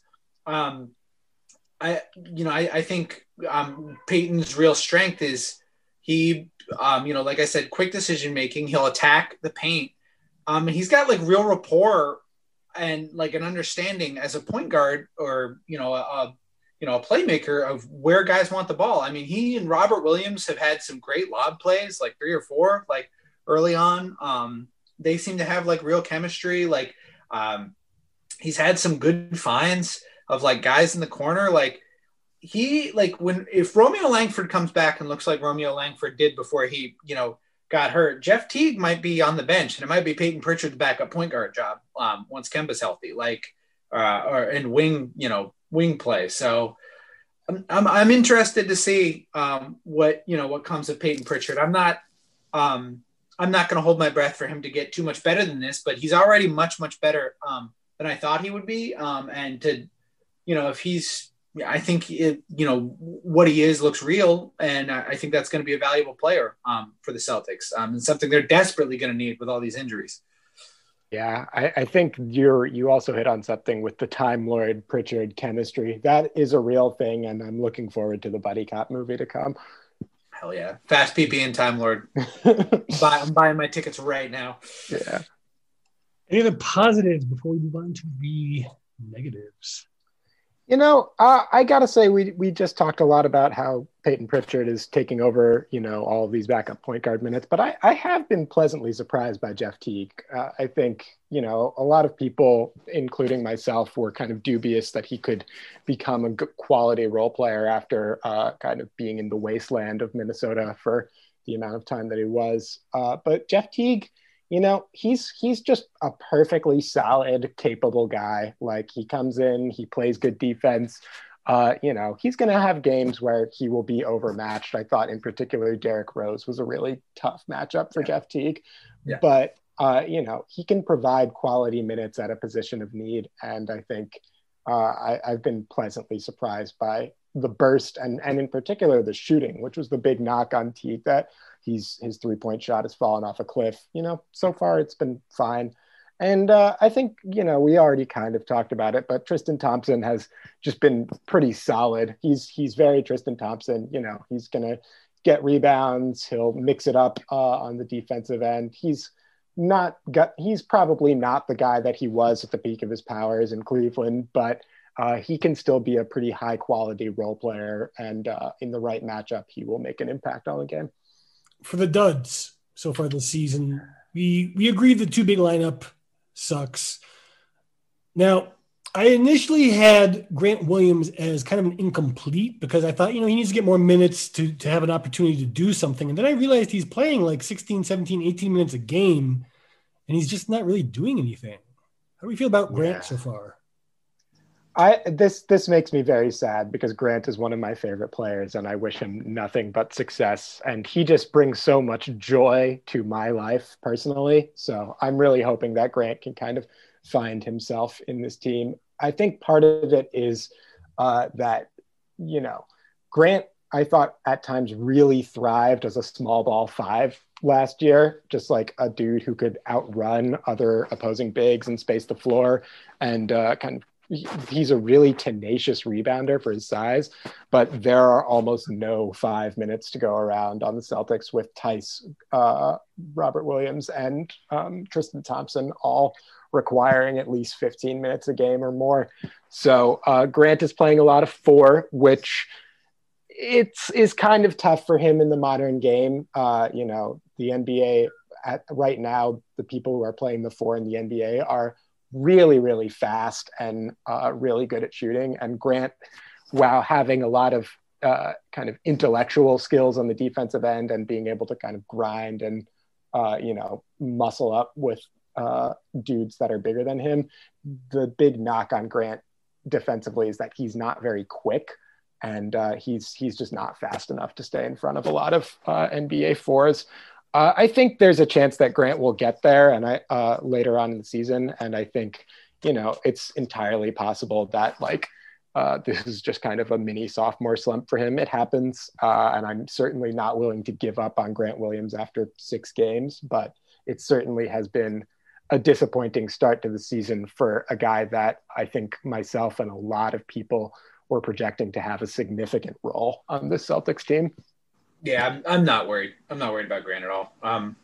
I think Peyton's real strength is he, like I said, quick decision making. He'll attack the paint. He's got like real rapport and like an understanding as a point guard or a playmaker of where guys want the ball. I mean, he and Robert Williams have had some great lob plays, like 3 or 4, like early on. They seem to have like real chemistry. Like he's had some good finds of like guys in the corner. Like if Romeo Langford comes back and looks like Romeo Langford did before he, got hurt, Jeff Teague might be on the bench, and it might be Peyton Pritchard's backup point guard job once Kemba's healthy, or in wing play. So I'm interested to see what comes of Peyton Pritchard. I'm not going to hold my breath for him to get too much better than this, but he's already much, much better than I thought he would be. And to, if he's, I think what he is looks real, and I think that's going to be a valuable player for the Celtics, and something they're desperately going to need with all these injuries. Yeah, I think you also hit on something with the Time Lord Pritchard chemistry. That is a real thing, and I'm looking forward to the buddy cop movie to come. Hell yeah. Fast PP and Time Lord. I'm buying my tickets right now. Yeah. Any other positives before we move on to the negatives? I gotta say we just talked a lot about how Peyton Pritchard is taking over, all of these backup point guard minutes, but I have been pleasantly surprised by Jeff Teague. I think, a lot of people, including myself, were kind of dubious that he could become a good quality role player after kind of being in the wasteland of Minnesota for the amount of time that he was. But Jeff Teague, he's just a perfectly solid, capable guy. Like, he comes in, he plays good defense. He's going to have games where he will be overmatched. I thought in particular, Derrick Rose was a really tough matchup for Jeff Teague, but he can provide quality minutes at a position of need. And I think I've been pleasantly surprised by the burst and in particular the shooting, which was the big knock on Teague, that his 3-point shot has fallen off a cliff. So far it's been fine. And I think, we already kind of talked about it, but Tristan Thompson has just been pretty solid. He's very Tristan Thompson. He's going to get rebounds. He'll mix it up on the defensive end. He's probably not the guy that he was at the peak of his powers in Cleveland, but he can still be a pretty high quality role player. And in the right matchup, he will make an impact on the game. For the duds so far this season, we agreed the two big lineup sucks. Now, I initially had Grant Williams as kind of an incomplete because I thought, he needs to get more minutes to have an opportunity to do something. And then I realized he's playing like 16, 17, 18 minutes a game, and he's just not really doing anything. How do we feel about Grant so far? This makes me very sad because Grant is one of my favorite players and I wish him nothing but success. And he just brings so much joy to my life personally. So I'm really hoping that Grant can kind of find himself in this team. I think part of it is that, Grant, I thought at times really thrived as a small ball 5 last year, just like a dude who could outrun other opposing bigs and space the floor and he's a really tenacious rebounder for his size, but there are almost no 5 minutes to go around on the Celtics with Tice, Robert Williams, and Tristan Thompson all requiring at least 15 minutes a game or more. So Grant is playing a lot of 4, which is kind of tough for him in the modern game. The NBA right now, the people who are playing the 4 in the NBA are really, really fast and really good at shooting. And Grant, while having a lot of kind of intellectual skills on the defensive end and being able to kind of grind and, muscle up with dudes that are bigger than him, the big knock on Grant defensively is that he's not very quick. And he's just not fast enough to stay in front of a lot of NBA 4s. I think there's a chance that Grant will get there and later on in the season. And I think, it's entirely possible that this is just kind of a mini sophomore slump for him. It happens. And I'm certainly not willing to give up on Grant Williams after 6 games, but it certainly has been a disappointing start to the season for a guy that I think myself and a lot of people were projecting to have a significant role on the Celtics team. Yeah, I'm not worried. I'm not worried about Grant at all.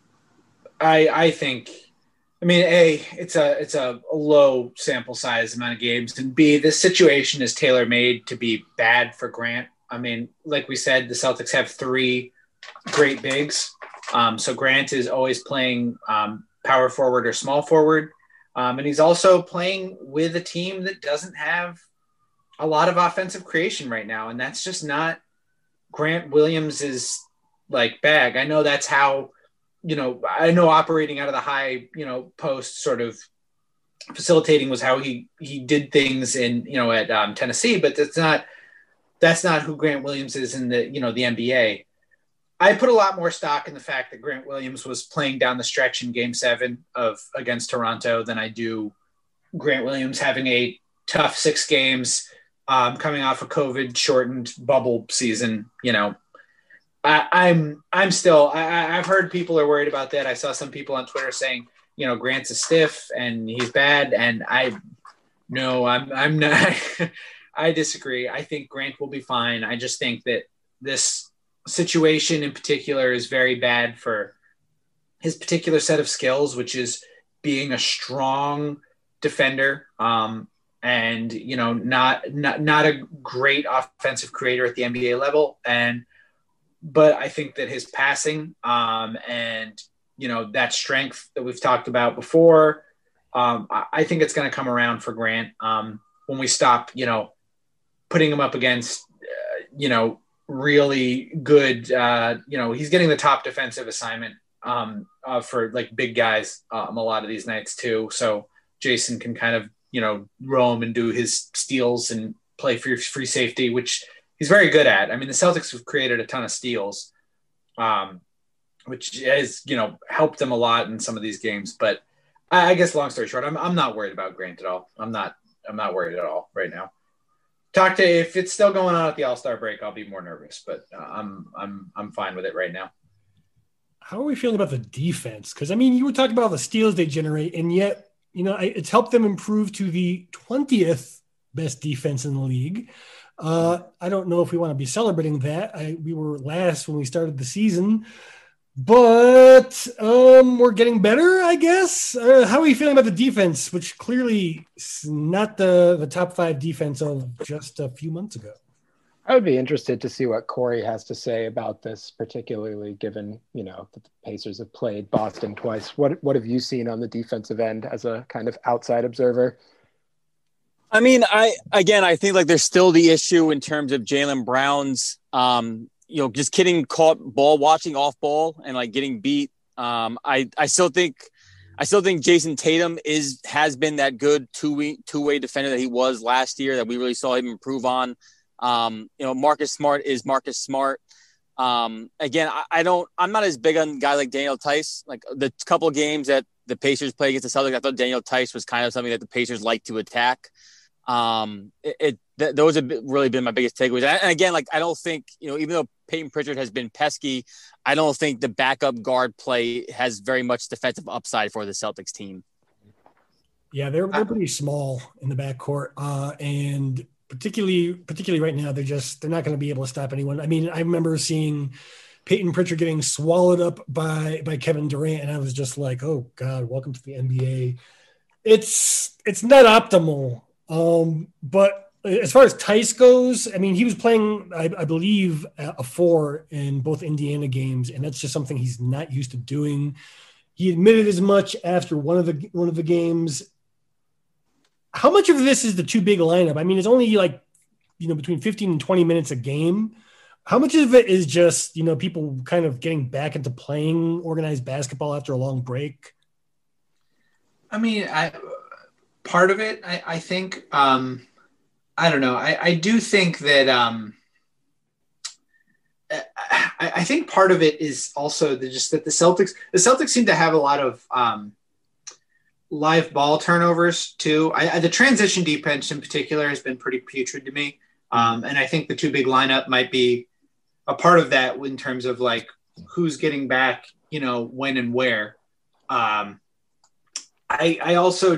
I think, A, it's a low sample size amount of games, and B, this situation is tailor-made to be bad for Grant. Like we said, the Celtics have 3 great bigs. So Grant is always playing power forward or small forward. And he's also playing with a team that doesn't have a lot of offensive creation right now. And that's just not Grant Williams' bag. I know that's how, I know operating out of the high, post sort of facilitating was how he did things in, at Tennessee, but that's not who Grant Williams is in the, the NBA. I put a lot more stock in the fact that Grant Williams was playing down the stretch in Game 7 against Toronto than I do Grant Williams having a tough 6 games, coming off a COVID shortened bubble season. I've heard people are worried about that. I saw some people on Twitter saying, Grant's a stiff and he's bad. And I'm not, I disagree. I think Grant will be fine. I just think that this situation in particular is very bad for his particular set of skills, which is being a strong defender. And, not a great offensive creator at the NBA level. But I think that his passing, and, that strength that we've talked about before, I think it's going to come around for Grant when we stop, putting him up against, really good, he's getting the top defensive assignment for like big guys a lot of these nights too. So Jason can kind of, roam and do his steals and play for free safety, which he's very good at. I mean, the Celtics have created a ton of steals, which has, helped them a lot in some of these games. But I guess long story short, I'm not worried about Grant at all. I'm not worried at all right now. If it's still going on at the All-Star break, I'll be more nervous, but I'm fine with it right now. How are we feeling about the defense? Because, you were talking about the steals they generate, and yet, it's helped them improve to the 20th best defense in the league. I don't know if we want to be celebrating that. We were last when we started the season, but we're getting better, I guess. How are you feeling about the defense, which clearly is not the top 5 defense of just a few months ago? I would be interested to see what Corey has to say about this, particularly given, that the Pacers have played Boston twice. What have you seen on the defensive end as a kind of outside observer? I think like there's still the issue in terms of Jaylen Brown's, just getting caught ball watching off ball and like getting beat. I still think Jason Tatum has been that good two-way defender that he was last year that we really saw him improve on. Marcus Smart is Marcus Smart. I'm not as big on a guy like Daniel Tice. Like the couple of games that the Pacers play against the Celtics, I thought Daniel Tice was kind of something that the Pacers like to attack. Those have really been my biggest takeaways. And again, like, I don't think, even though Peyton Pritchard has been pesky, I don't think the backup guard play has very much defensive upside for the Celtics team. Yeah, they're pretty small in the backcourt. And particularly right now, they're not going to be able to stop anyone. I remember seeing Peyton Pritchard getting swallowed up by Kevin Durant, and I was just like, oh God, welcome to the NBA. It's not optimal. But as far as Tice goes, he was playing, I believe, a 4 in both Indiana games, and that's just something he's not used to doing. He admitted as much after one of the games. How much of this is the too big lineup? It's only like, between 15 and 20 minutes a game. How much of it is just, people kind of getting back into playing organized basketball after a long break? Part of it, I think, I don't know. I do think that I think part of it is also that the Celtics seem to have a lot of live ball turnovers too. The transition defense in particular has been pretty putrid to me. And I think the too big lineup might be a part of that in terms of like who's getting back, when and where. I also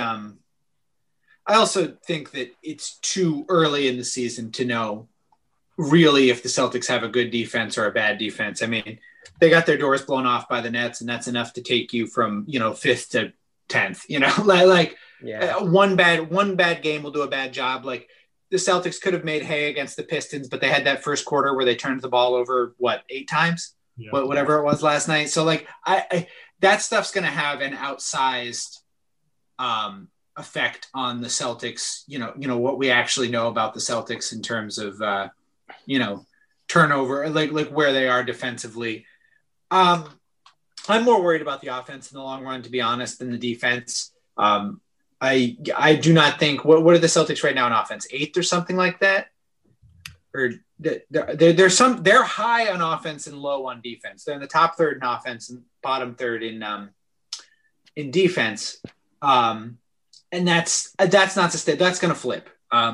think that it's too early in the season to know really if the Celtics have a good defense or a bad defense. They got their doors blown off by the Nets, and that's enough to take you from, 5th to 10th, one bad game will do a bad job. Like the Celtics could have made hay against the Pistons, but they had that first quarter where they turned the ball over 8 times, whatever it was last night. So like that stuff's going to have an outsized effect on the Celtics, what we actually know about the Celtics in terms of, turnover, like where they are defensively. I'm more worried about the offense in the long run, to be honest, than the defense. I do not think, what are the Celtics right now in offense? 8th or something like that? Or they're high on offense and low on defense. They're in the top third in offense and bottom third in defense. And that's not sustainable. That's going to flip.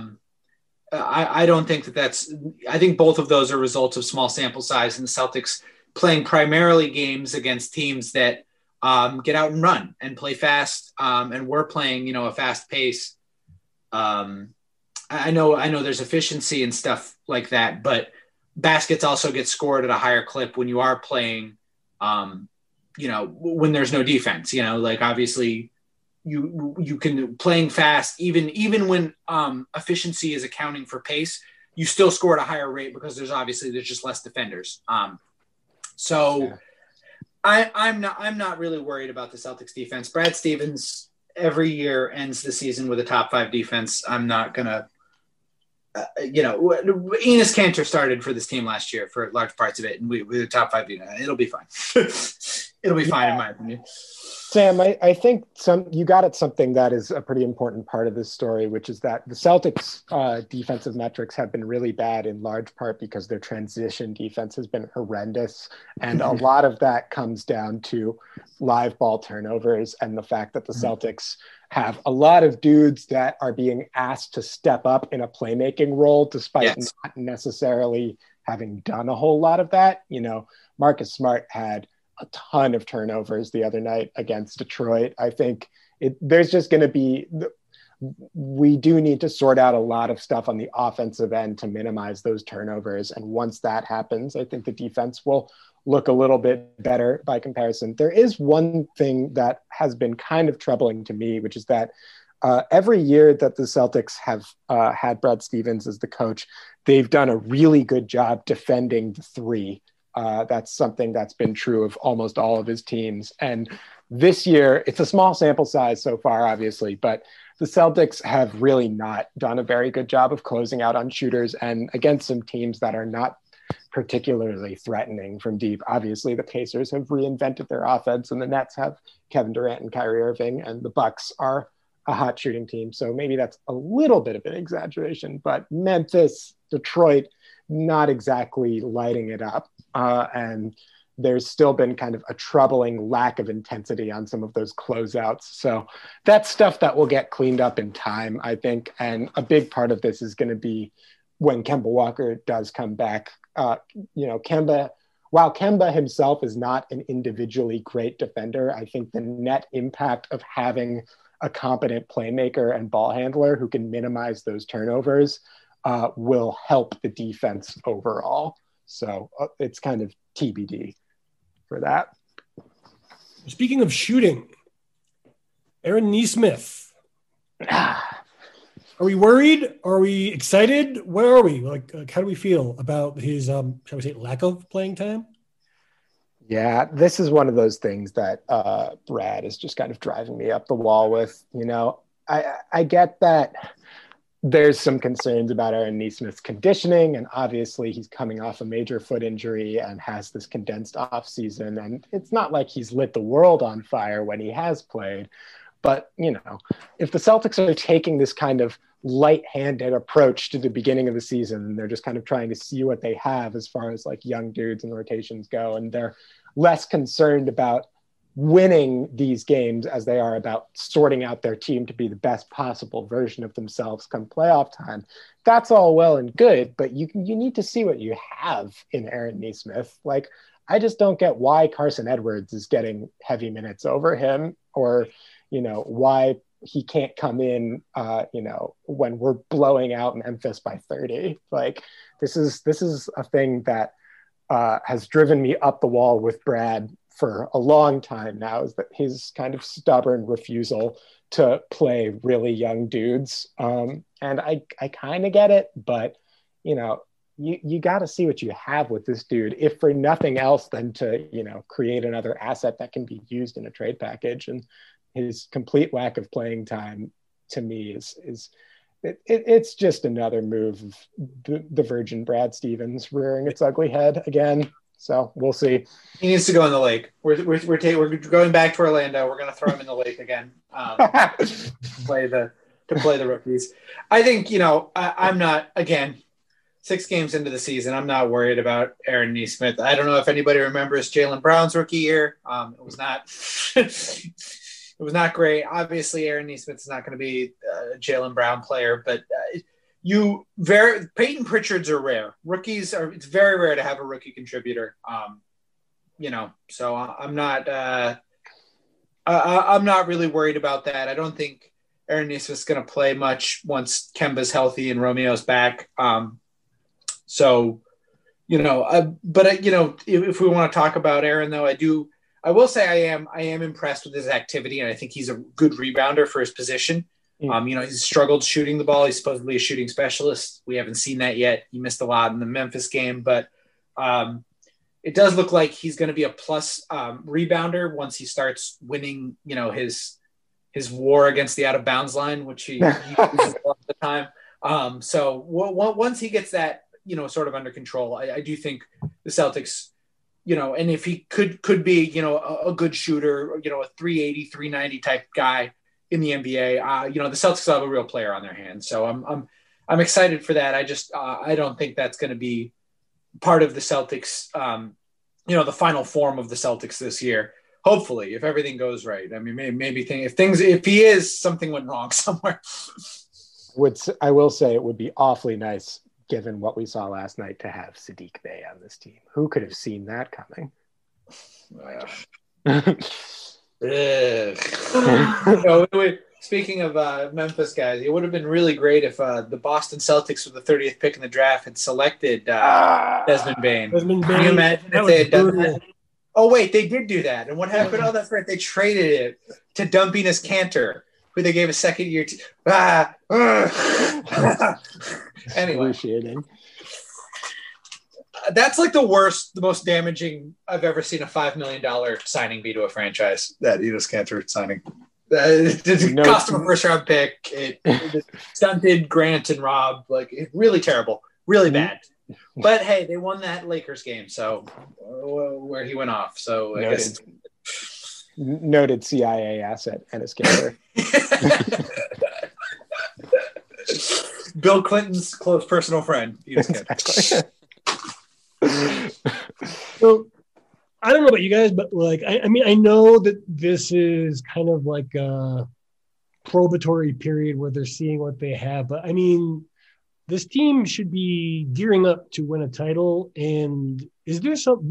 I don't think I think both of those are results of small sample size and the Celtics playing primarily games against teams that get out and run and play fast. And we're playing, a fast pace. I know there's efficiency and stuff like that, but baskets also get scored at a higher clip when you are playing, when there's no defense, like obviously you can playing fast, even when efficiency is accounting for pace, you still score at a higher rate because there's just less defenders. I'm not really worried about the Celtics defense. Brad Stevens every year ends the season with a top 5 defense. I'm not gonna, Enes Kanter started for this team last year for large parts of it, and we were top 5 defense. It'll be fine. It'll be fine in my opinion. Sam, I think you got at something that is a pretty important part of this story, which is that the Celtics defensive metrics have been really bad in large part because their transition defense has been horrendous. And a lot of that comes down to live ball turnovers and the fact that the Celtics have a lot of dudes that are being asked to step up in a playmaking role, despite not necessarily having done a whole lot of that. Marcus Smart had a ton of turnovers the other night against Detroit. I think there's just going to be, we do need to sort out a lot of stuff on the offensive end to minimize those turnovers. And once that happens, I think the defense will look a little bit better by comparison. There is one thing that has been kind of troubling to me, which is that every year that the Celtics have had Brad Stevens as the coach, they've done a really good job defending the 3. That's something that's been true of almost all of his teams. And this year, it's a small sample size so far, obviously, but the Celtics have really not done a very good job of closing out on shooters and against some teams that are not particularly threatening from deep. Obviously, the Pacers have reinvented their offense, and the Nets have Kevin Durant and Kyrie Irving, and the Bucks are a hot shooting team. So maybe that's a little bit of an exaggeration, but Memphis, Detroit, not exactly lighting it up. And there's still been kind of a troubling lack of intensity on some of those closeouts. So that's stuff that will get cleaned up in time, I think. And a big part of this is going to be when Kemba Walker does come back. Kemba, while Kemba himself is not an individually great defender, I think the net impact of having a competent playmaker and ball handler who can minimize those turnovers will help the defense overall. So it's kind of TBD for that. Speaking of shooting, Aaron Nesmith. Are we worried? Are we excited? Where are we? How do we feel about his, shall we say, lack of playing time? Yeah, this is one of those things that Brad is just kind of driving me up the wall with. I get that there's some concerns about Aaron Nesmith's conditioning, and obviously he's coming off a major foot injury and has this condensed off season. And it's not like he's lit the world on fire when he has played. But, if the Celtics are taking this kind of light-handed approach to the beginning of the season, and they're just kind of trying to see what they have as far as like young dudes and rotations go, and they're less concerned about winning these games as they are about sorting out their team to be the best possible version of themselves come playoff time, that's all well and good, but you need to see what you have in Aaron Nesmith. Like, I just don't get why Carson Edwards is getting heavy minutes over him, or, why he can't come in, when we're blowing out Memphis by 30. Like, this is a thing that has driven me up the wall with Brad for a long time now, is that his kind of stubborn refusal to play really young dudes. And I kind of get it, but you got to see what you have with this dude, if for nothing else than to, create another asset that can be used in a trade package. And his complete lack of playing time to me it's just another move of the Virgin Brad Stevens rearing its ugly head again. So we'll see. He needs to go in the lake. We're going back to Orlando. We're going to throw him in the lake again. To play the rookies. I think, I'm not, again, 6 games into the season, I'm not worried about Aaron Nesmith. I don't know if anybody remembers Jaylen Brown's rookie year. It was not it was not great. Obviously, Aaron Nesmith is not going to be a Jaylen Brown player, but Peyton Pritchards are rare. It's very rare to have a rookie contributor. So I'm not I'm not really worried about that. I don't think Aaron Nesmith's going to play much once Kemba's healthy and Romeo's back. So, but if we want to talk about Aaron, though, I will say I am impressed with his activity, and I think he's a good rebounder for his position. He's struggled shooting the ball. He's supposedly a shooting specialist. We haven't seen that yet. He missed a lot in the Memphis game, but it does look like he's going to be a plus rebounder once he starts winning, his war against the out of bounds line, which he uses a lot of the time. So once he gets that, sort of under control, I do think the Celtics, and if he could be, a good shooter, a 380, 390 type guy in the NBA, the Celtics will have a real player on their hands. So I'm excited for that. I don't think that's going to be part of the Celtics, the final form of the Celtics this year. Hopefully, if everything goes right. I mean, if he is, something went wrong somewhere. I will say it would be awfully nice, given what we saw last night, to have Saddiq Bey on this team. Who could have seen that coming? Speaking of Memphis guys, it would have been really great if the Boston Celtics with the 30th pick in the draft had selected Desmond Bane. Can you imagine if they had done that? Oh, wait, they did do that. And what happened? Oh, that's right. They traded it to Dumpiness Cantor, who they gave a second year to. Anyway. That's like the most damaging I've ever seen a $5 million signing be to a franchise. That Enes Kanter signing. It cost him a first-round pick. It stunted Grant and Rob. Really terrible. Really bad. But, hey, they won that Lakers game, so where he went off. So I guess it's noted CIA asset, Enes Kanter. Bill Clinton's close personal friend. Exactly. So I don't know about you guys, but I know that this is kind of like a probatory period where they're seeing what they have, but I mean, this team should be gearing up to win a title. And is there something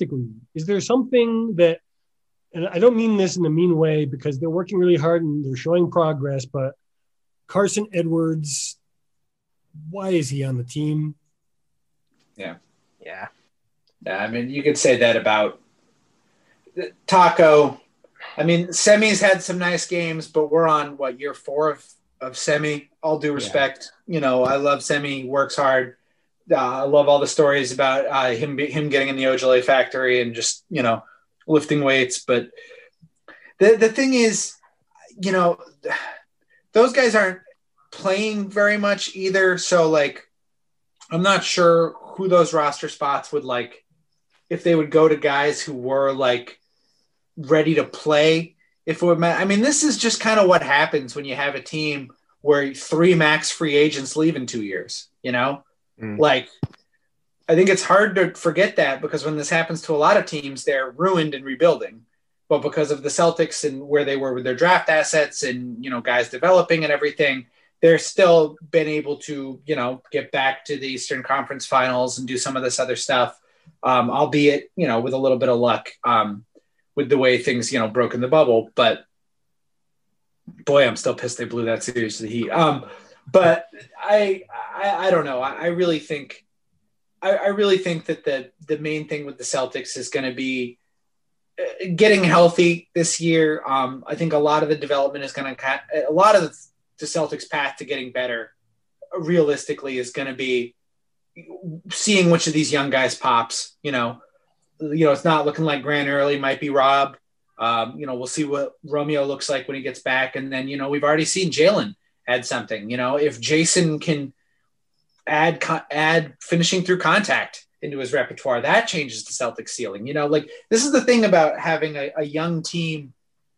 that, and I don't mean this in a mean way because they're working really hard and they're showing progress, but Carson Edwards, why is he on the team? Yeah. Yeah. I mean, you could say that about Taco. I mean, Semi's had some nice games, but we're on year 4 of Semi. All due respect, I love Semi. Works hard. I love all the stories about him getting in the Ojale factory and just lifting weights. But the thing is, those guys aren't playing very much either. So I'm not sure who those roster spots would if they would go to guys who were ready to play. If it would, I mean, this is just kind of what happens when you have a team where 3 max free agents leave in 2 years, I think it's hard to forget that because when this happens to a lot of teams, they're ruined and rebuilding. But because of the Celtics and where they were with their draft assets and, guys developing and everything, they're still been able to, get back to the Eastern Conference Finals and do some of this other stuff, albeit, with a little bit of luck with the way things, broke in the bubble. But, boy, I'm still pissed they blew that series to the Heat. But I don't know. I really think that the main thing with the Celtics is going to be getting healthy this year. I think a lot of the development is going to – a lot of the Celtics' path to getting better realistically is going to be seeing which of these young guys pops. It's not looking like Grant early, might be Rob. We'll see what Romeo looks like when he gets back. And then, we've already seen Jalen add something. If Jason can add finishing through contact into his repertoire, that changes the Celtics ceiling. This is the thing about having a young team.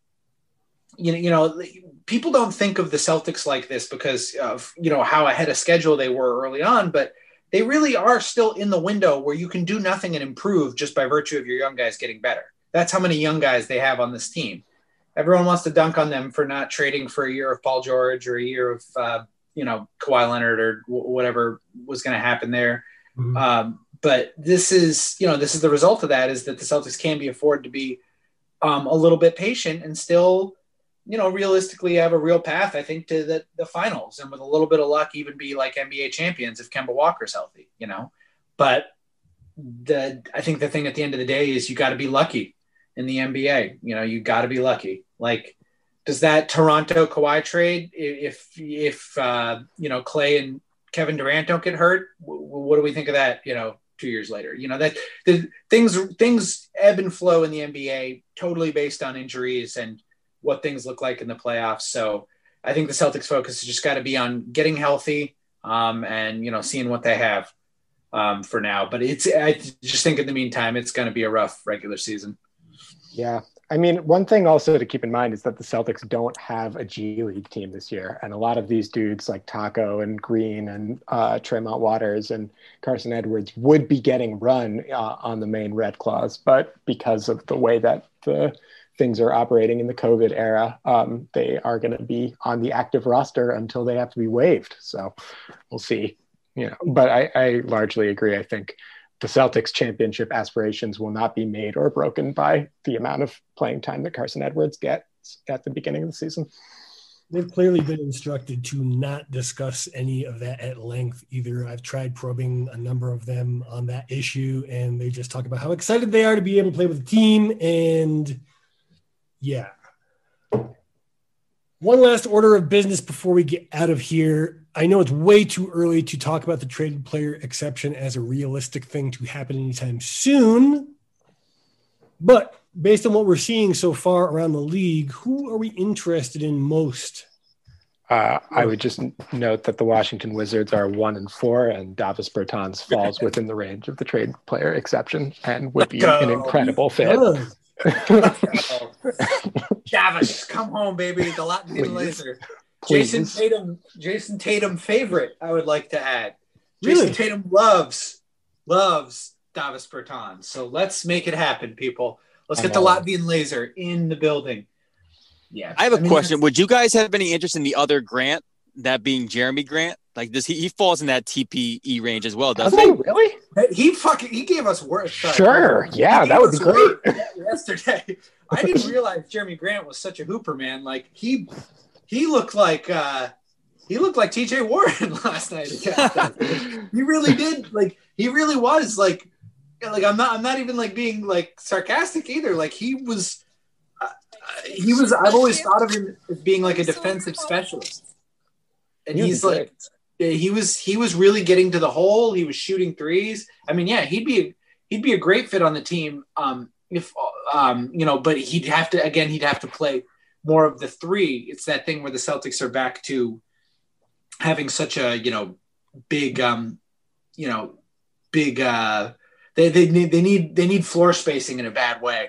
People don't think of the Celtics like this because of, how ahead of schedule they were early on, but they really are still in the window where you can do nothing and improve just by virtue of your young guys getting better. That's how many young guys they have on this team. Everyone wants to dunk on them for not trading for a year of Paul George or a year of, Kawhi Leonard or whatever was going to happen there. Mm-hmm. But this is the result of that is that the Celtics can be afforded to be a little bit patient and still, realistically have a real path, I think, to the finals, and with a little bit of luck, even be like NBA champions if Kemba Walker's healthy, But I think the thing at the end of the day is you got to be lucky in the NBA. You got to be lucky. Like, does that Toronto Kawhi trade, if Clay and Kevin Durant don't get hurt, what do we think of that? 2 years later, that the things ebb and flow in the NBA, totally based on injuries and what things look like in the playoffs. So I think the Celtics focus has just got to be on getting healthy, and seeing what they have for now. But I just think in the meantime, it's going to be a rough regular season. Yeah. I mean, one thing also to keep in mind is that the Celtics don't have a G League team this year. And a lot of these dudes like Taco and Green and Tremont Waters and Carson Edwards would be getting run on the main Red Claws. But because of the way that the things are operating in the COVID era, they are going to be on the active roster until they have to be waived. So we'll see. But I largely agree. I think the Celtics championship aspirations will not be made or broken by the amount of playing time that Carson Edwards gets at the beginning of the season. They've clearly been instructed to not discuss any of that at length either. I've tried probing a number of them on that issue, and they just talk about how excited they are to be able to play with the team. And yeah. One last order of business before we get out of here. I know it's way too early to talk about the traded player exception as a realistic thing to happen anytime soon. But based on what we're seeing so far around the league, who are we interested in most? I would just note that the Washington Wizards are 1-4, and Davis Bertans falls within the range of the trade player exception and would be an incredible fit. Davis, come home, baby. The Latvian laser. Please. Jason Tatum favorite, I would like to add. Really? Jason Tatum loves Davis Bertans. So let's make it happen, people. Let's get the Latvian laser in the building. Yeah. I have a question. Would you guys have any interest in the other Grant, that being Jeremy Grant? Like this, he falls in that TPE range as well, doesn't he? Really? He gave us work. Sure. Yeah, that would be great. Yesterday, I didn't realize Jeremy Grant was such a hooper, man. Like he looked like TJ Warren last night. He really did. Like he really was like I'm not even like being like sarcastic either. Like he was. I've always thought of him as being like a defensive specialist, and he's like he was really getting to the hole. He was shooting threes. I mean, yeah, he'd be a great fit on the team. If but he'd have to play more of the three. It's that thing where the Celtics are back to having such a big they need floor spacing in a bad way.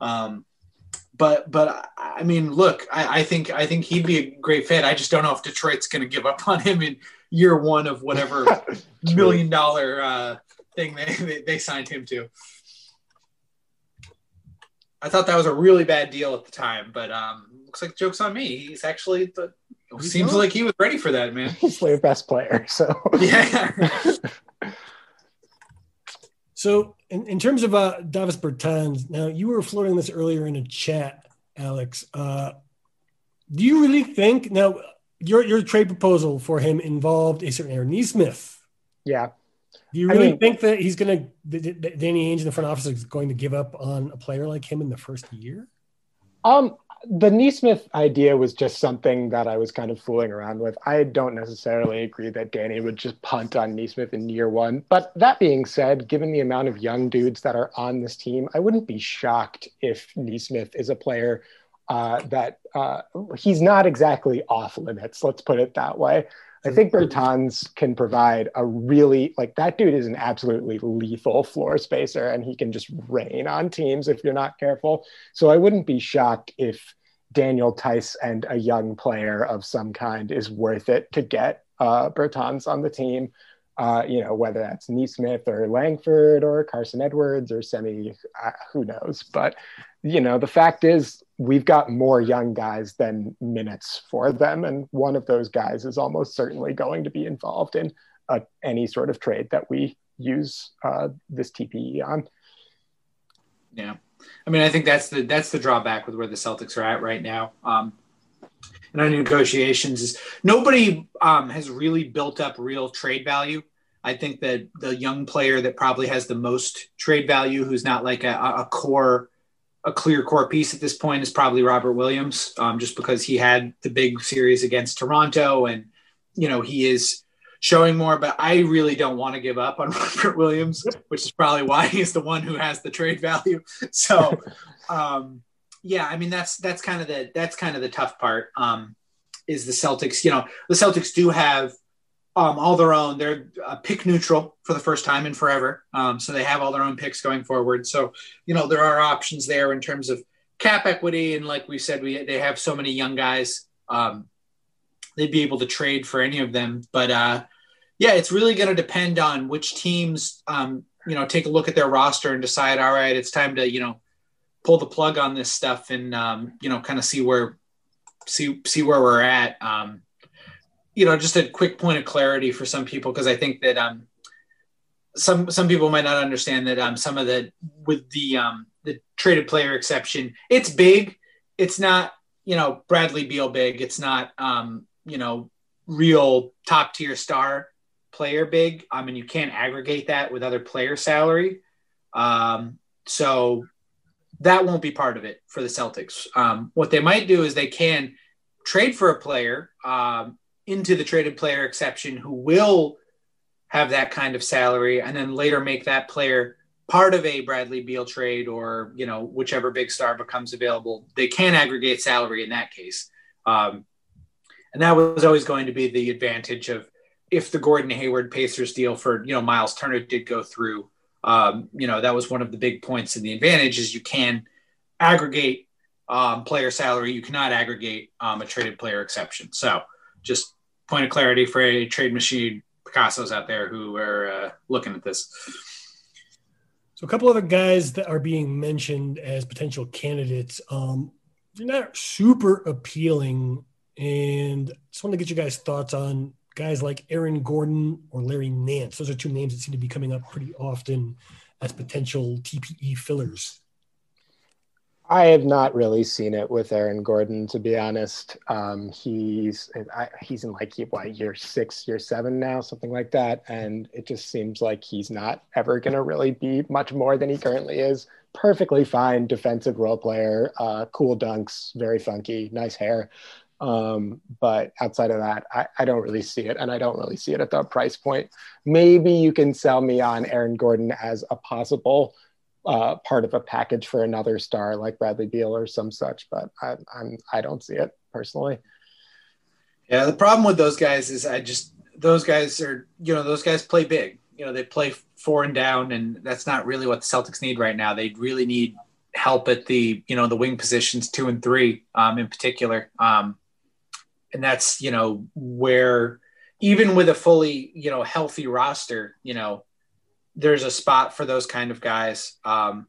But I mean, look, I think he'd be a great fit. I just don't know if Detroit's going to give up on him in year one of whatever $1 million thing they signed him to. I thought that was a really bad deal at the time, but looks like joke's on me. He's actually seems like he was ready for that, man. He's their best player, so yeah. So in terms of Davis Bertans, now you were floating this earlier in a chat, Alex. Do you really think now your trade proposal for him involved a certain Aaron Nesmith? Yeah. Do you really think that he's going to Danny Ainge in the front office is going to give up on a player like him in the first year? The Nesmith idea was just something that I was kind of fooling around with. I don't necessarily agree that Danny would just punt on Nesmith in year one. But that being said, given the amount of young dudes that are on this team, I wouldn't be shocked if Nesmith is a player that he's not exactly off limits. Let's put it that way. I think Bertans can provide a really, that dude is an absolutely lethal floor spacer, and he can just rain on teams if you're not careful. So I wouldn't be shocked if Daniel Tice and a young player of some kind is worth it to get Bertans on the team, whether that's Nesmith or Langford or Carson Edwards or who knows. But, the fact is we've got more young guys than minutes for them. And one of those guys is almost certainly going to be involved in any sort of trade that we use this TPE on. Yeah. I mean, I think that's the drawback with where the Celtics are at right now. And our negotiations is nobody has really built up real trade value. I think that the young player that probably has the most trade value, who's not like a clear core piece at this point, is probably Robert Williams, just because he had the big series against Toronto and, he is showing more, but I really don't want to give up on Robert Williams, which is probably why he's the one who has the trade value. So, yeah, I mean, that's kind of the tough part, is the Celtics. The Celtics do have all their own. They're pick neutral for the first time in forever. So they have all their own picks going forward. So, there are options there in terms of cap equity. And like we said, they have so many young guys. They'd be able to trade for any of them. But yeah, it's really going to depend on which teams, take a look at their roster and decide, all right, it's time to, pull the plug on this stuff and, kind of see where we're at. Just a quick point of clarity for some people, because I think that some people might not understand that some of with the traded player exception, it's big. It's not, Bradley Beal big. It's not, real top tier star player big. I mean, you can't aggregate that with other player salary. So that won't be part of it for the Celtics. What they might do is they can trade for a player into the traded player exception who will have that kind of salary, and then later make that player part of a Bradley Beal trade, or, whichever big star becomes available. They can aggregate salary in that case. And that was always going to be the advantage of if the Gordon Hayward Pacers deal for, Miles Turner did go through. That was one of the big points in the advantage, is you can aggregate player salary. You cannot aggregate a traded player exception. So just point of clarity for a trade machine Picassos out there who are looking at this. So a couple other guys that are being mentioned as potential candidates. They're not super appealing, and just want to get you guys' thoughts on guys like Aaron Gordon or Larry Nance. Those are two names that seem to be coming up pretty often as potential TPE fillers. I have not really seen it with Aaron Gordon, to be honest. He's in year 6, year 7 now, something like that. And it just seems like he's not ever going to really be much more than he currently is. Perfectly fine defensive role player, cool dunks, very funky, nice hair. But outside of that, I don't really see it. And I don't really see it at that price point. Maybe you can sell me on Aaron Gordon as a possible part of a package for another star like Bradley Beal or some such, but I don't see it personally. Yeah, the problem with those guys is those guys play big. They play 4 and down, and that's not really what the Celtics need right now. They really need help at the wing positions 2 and 3 in particular. And that's, where even with a fully, healthy roster, there's a spot for those kind of guys.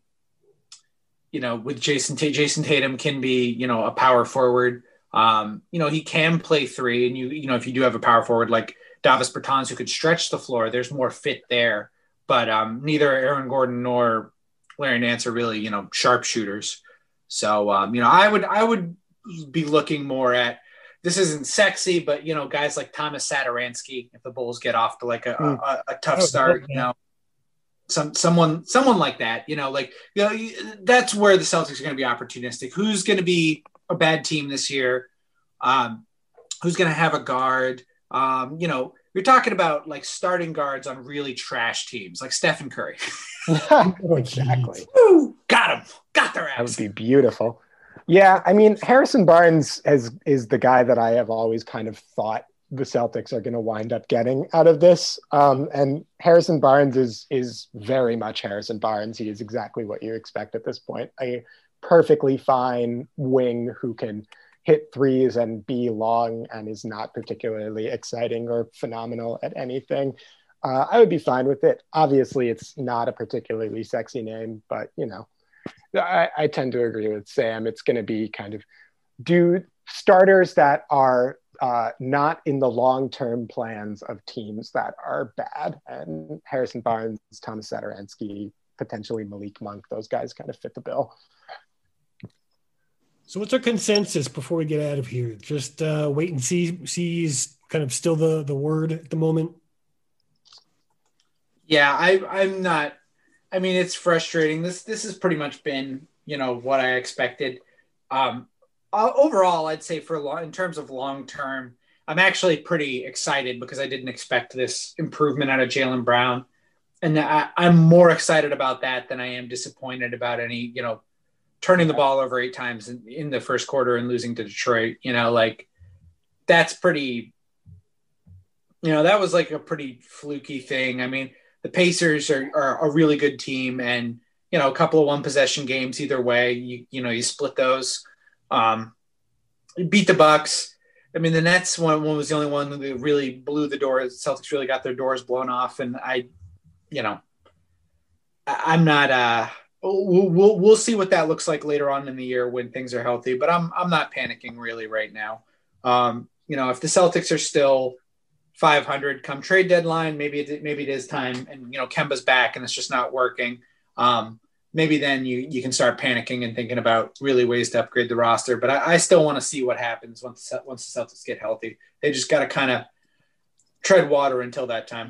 With Jason Tatum can be, a power forward. He can play 3, and if you do have a power forward like Davis Bertans who could stretch the floor, there's more fit there. But neither Aaron Gordon nor Larry Nance are really, sharpshooters. So, I would be looking more at, this isn't sexy, but, guys like Thomas Satoransky, if the Bulls get off to like a tough start, someone like that, that's where the Celtics are going to be opportunistic. Who's going to be a bad team this year? Who's going to have a guard? You're talking about like starting guards on really trash teams like Stephen Curry. Exactly. Woo, got him. Got their ass. That would be beautiful. Yeah, I mean, Harrison Barnes is the guy that I have always kind of thought the Celtics are going to wind up getting out of this. And Harrison Barnes is very much Harrison Barnes. He is exactly what you expect at this point. A perfectly fine wing who can hit threes and be long and is not particularly exciting or phenomenal at anything. I would be fine with it. Obviously, it's not a particularly sexy name, but, I tend to agree with Sam. It's going to be kind of starters that are not in the long-term plans of teams that are bad. And Harrison Barnes, Thomas Satoransky, potentially Malik Monk. Those guys kind of fit the bill. So what's our consensus before we get out of here? Just wait and see. See is kind of still the word at the moment. Yeah, I'm not. I mean, it's frustrating. This has pretty much been, what I expected. Overall, I'd say in terms of long term, I'm actually pretty excited because I didn't expect this improvement out of Jaylen Brown, and I'm more excited about that than I am disappointed about any, turning the ball over 8 times in the first quarter and losing to Detroit. That's pretty. That was like a pretty fluky thing. I mean, the Pacers are a really good team, and a couple of 1-possession games either way. You split those. Beat the Bucks. I mean, the Nets one was the only one that really blew the door. The Celtics really got their doors blown off, and I'm not. We'll see what that looks like later on in the year when things are healthy. But I'm not panicking really right now. If the Celtics are still 500 come trade deadline, maybe it is time, and Kemba's back and it's just not working. Maybe then you can start panicking and thinking about really ways to upgrade the roster. But I still want to see what happens once the Celtics get healthy. They just got to kind of tread water until that time.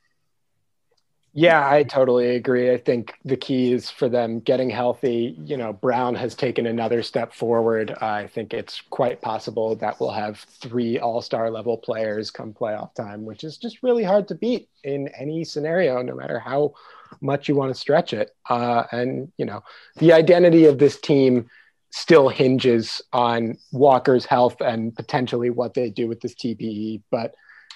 Yeah, I totally agree. I think the key is for them getting healthy. Brown has taken another step forward. I think it's quite possible that we'll have 3 all-star level players come playoff time, which is just really hard to beat in any scenario, no matter how much you want to stretch it. And the identity of this team still hinges on Walker's health and potentially what they do with this TBE. But,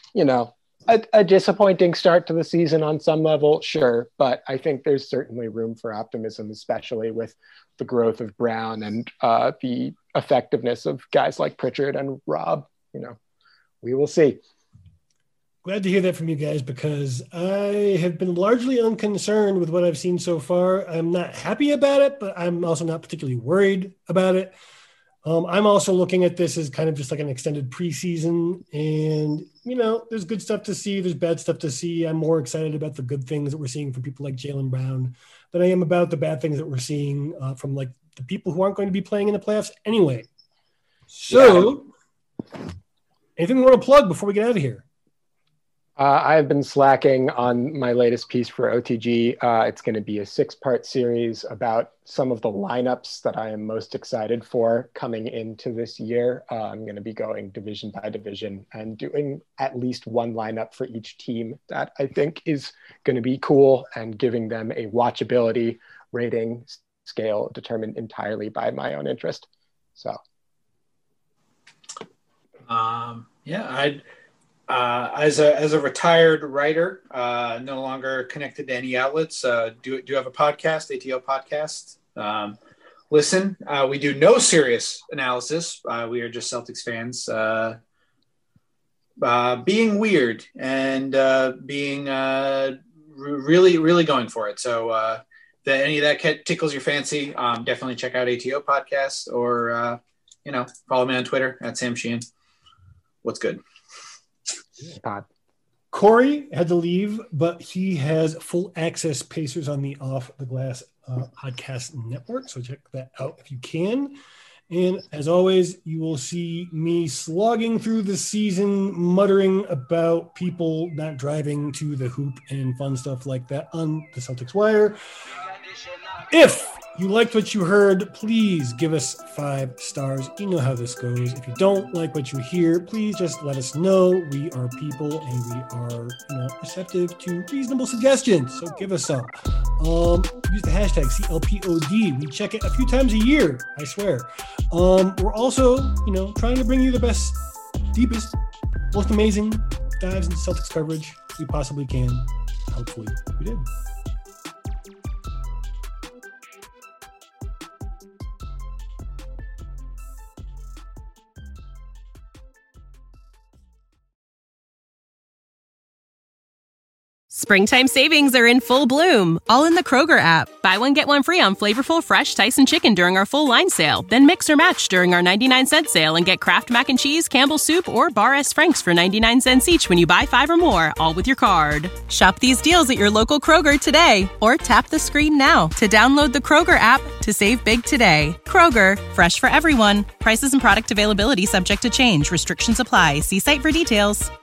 a disappointing start to the season on some level, sure, but I think there's certainly room for optimism, especially with the growth of Brown and the effectiveness of guys like Pritchard and Rob. We will see. Glad to hear that from you guys, because I have been largely unconcerned with what I've seen so far. I'm not happy about it, but I'm also not particularly worried about it. I'm also looking at this as kind of just like an extended preseason, and, there's good stuff to see. There's bad stuff to see. I'm more excited about the good things that we're seeing from people like Jaylen Brown than I am about the bad things that we're seeing from like the people who aren't going to be playing in the playoffs anyway. So anything we want to plug before we get out of here? I've been slacking on my latest piece for OTG. It's going to be a 6-part series about some of the lineups that I am most excited for coming into this year. I'm going to be going division by division and doing at least one lineup for each team that I think is going to be cool, and giving them a watchability rating scale determined entirely by my own interest. So, as a retired writer, no longer connected to any outlets, do have a podcast, ATO podcast. Listen, we do no serious analysis. We are just Celtics fans being weird and being really, really going for it. So if any of that tickles your fancy, definitely check out ATO podcast, or follow me on Twitter at Sam Sheehan. What's good? Corey had to leave, but he has full access Pacers on the Off the Glass podcast network. So check that out if you can. And as always, you will see me slogging through the season, muttering about people not driving to the hoop and fun stuff like that on the Celtics Wire. If you liked what you heard, please give us 5 stars. You know how this goes. If you don't like what you hear, please just let us know. We are people, and we are receptive to reasonable suggestions. So give us some. Use the hashtag CLPOD. We check it a few times a year, I swear. We're also, trying to bring you the best, deepest, most amazing dives into Celtics coverage we possibly can. Hopefully we did. Springtime savings are in full bloom, all in the Kroger app. Buy one, get one free on flavorful, fresh Tyson chicken during our full line sale. Then mix or match during our 99-cent sale and get Kraft Mac and Cheese, Campbell's Soup, or Bar S. Frank's for 99 cents each when you buy 5 or more, all with your card. Shop these deals at your local Kroger today, or tap the screen now to download the Kroger app to save big today. Kroger, fresh for everyone. Prices and product availability subject to change. Restrictions apply. See site for details.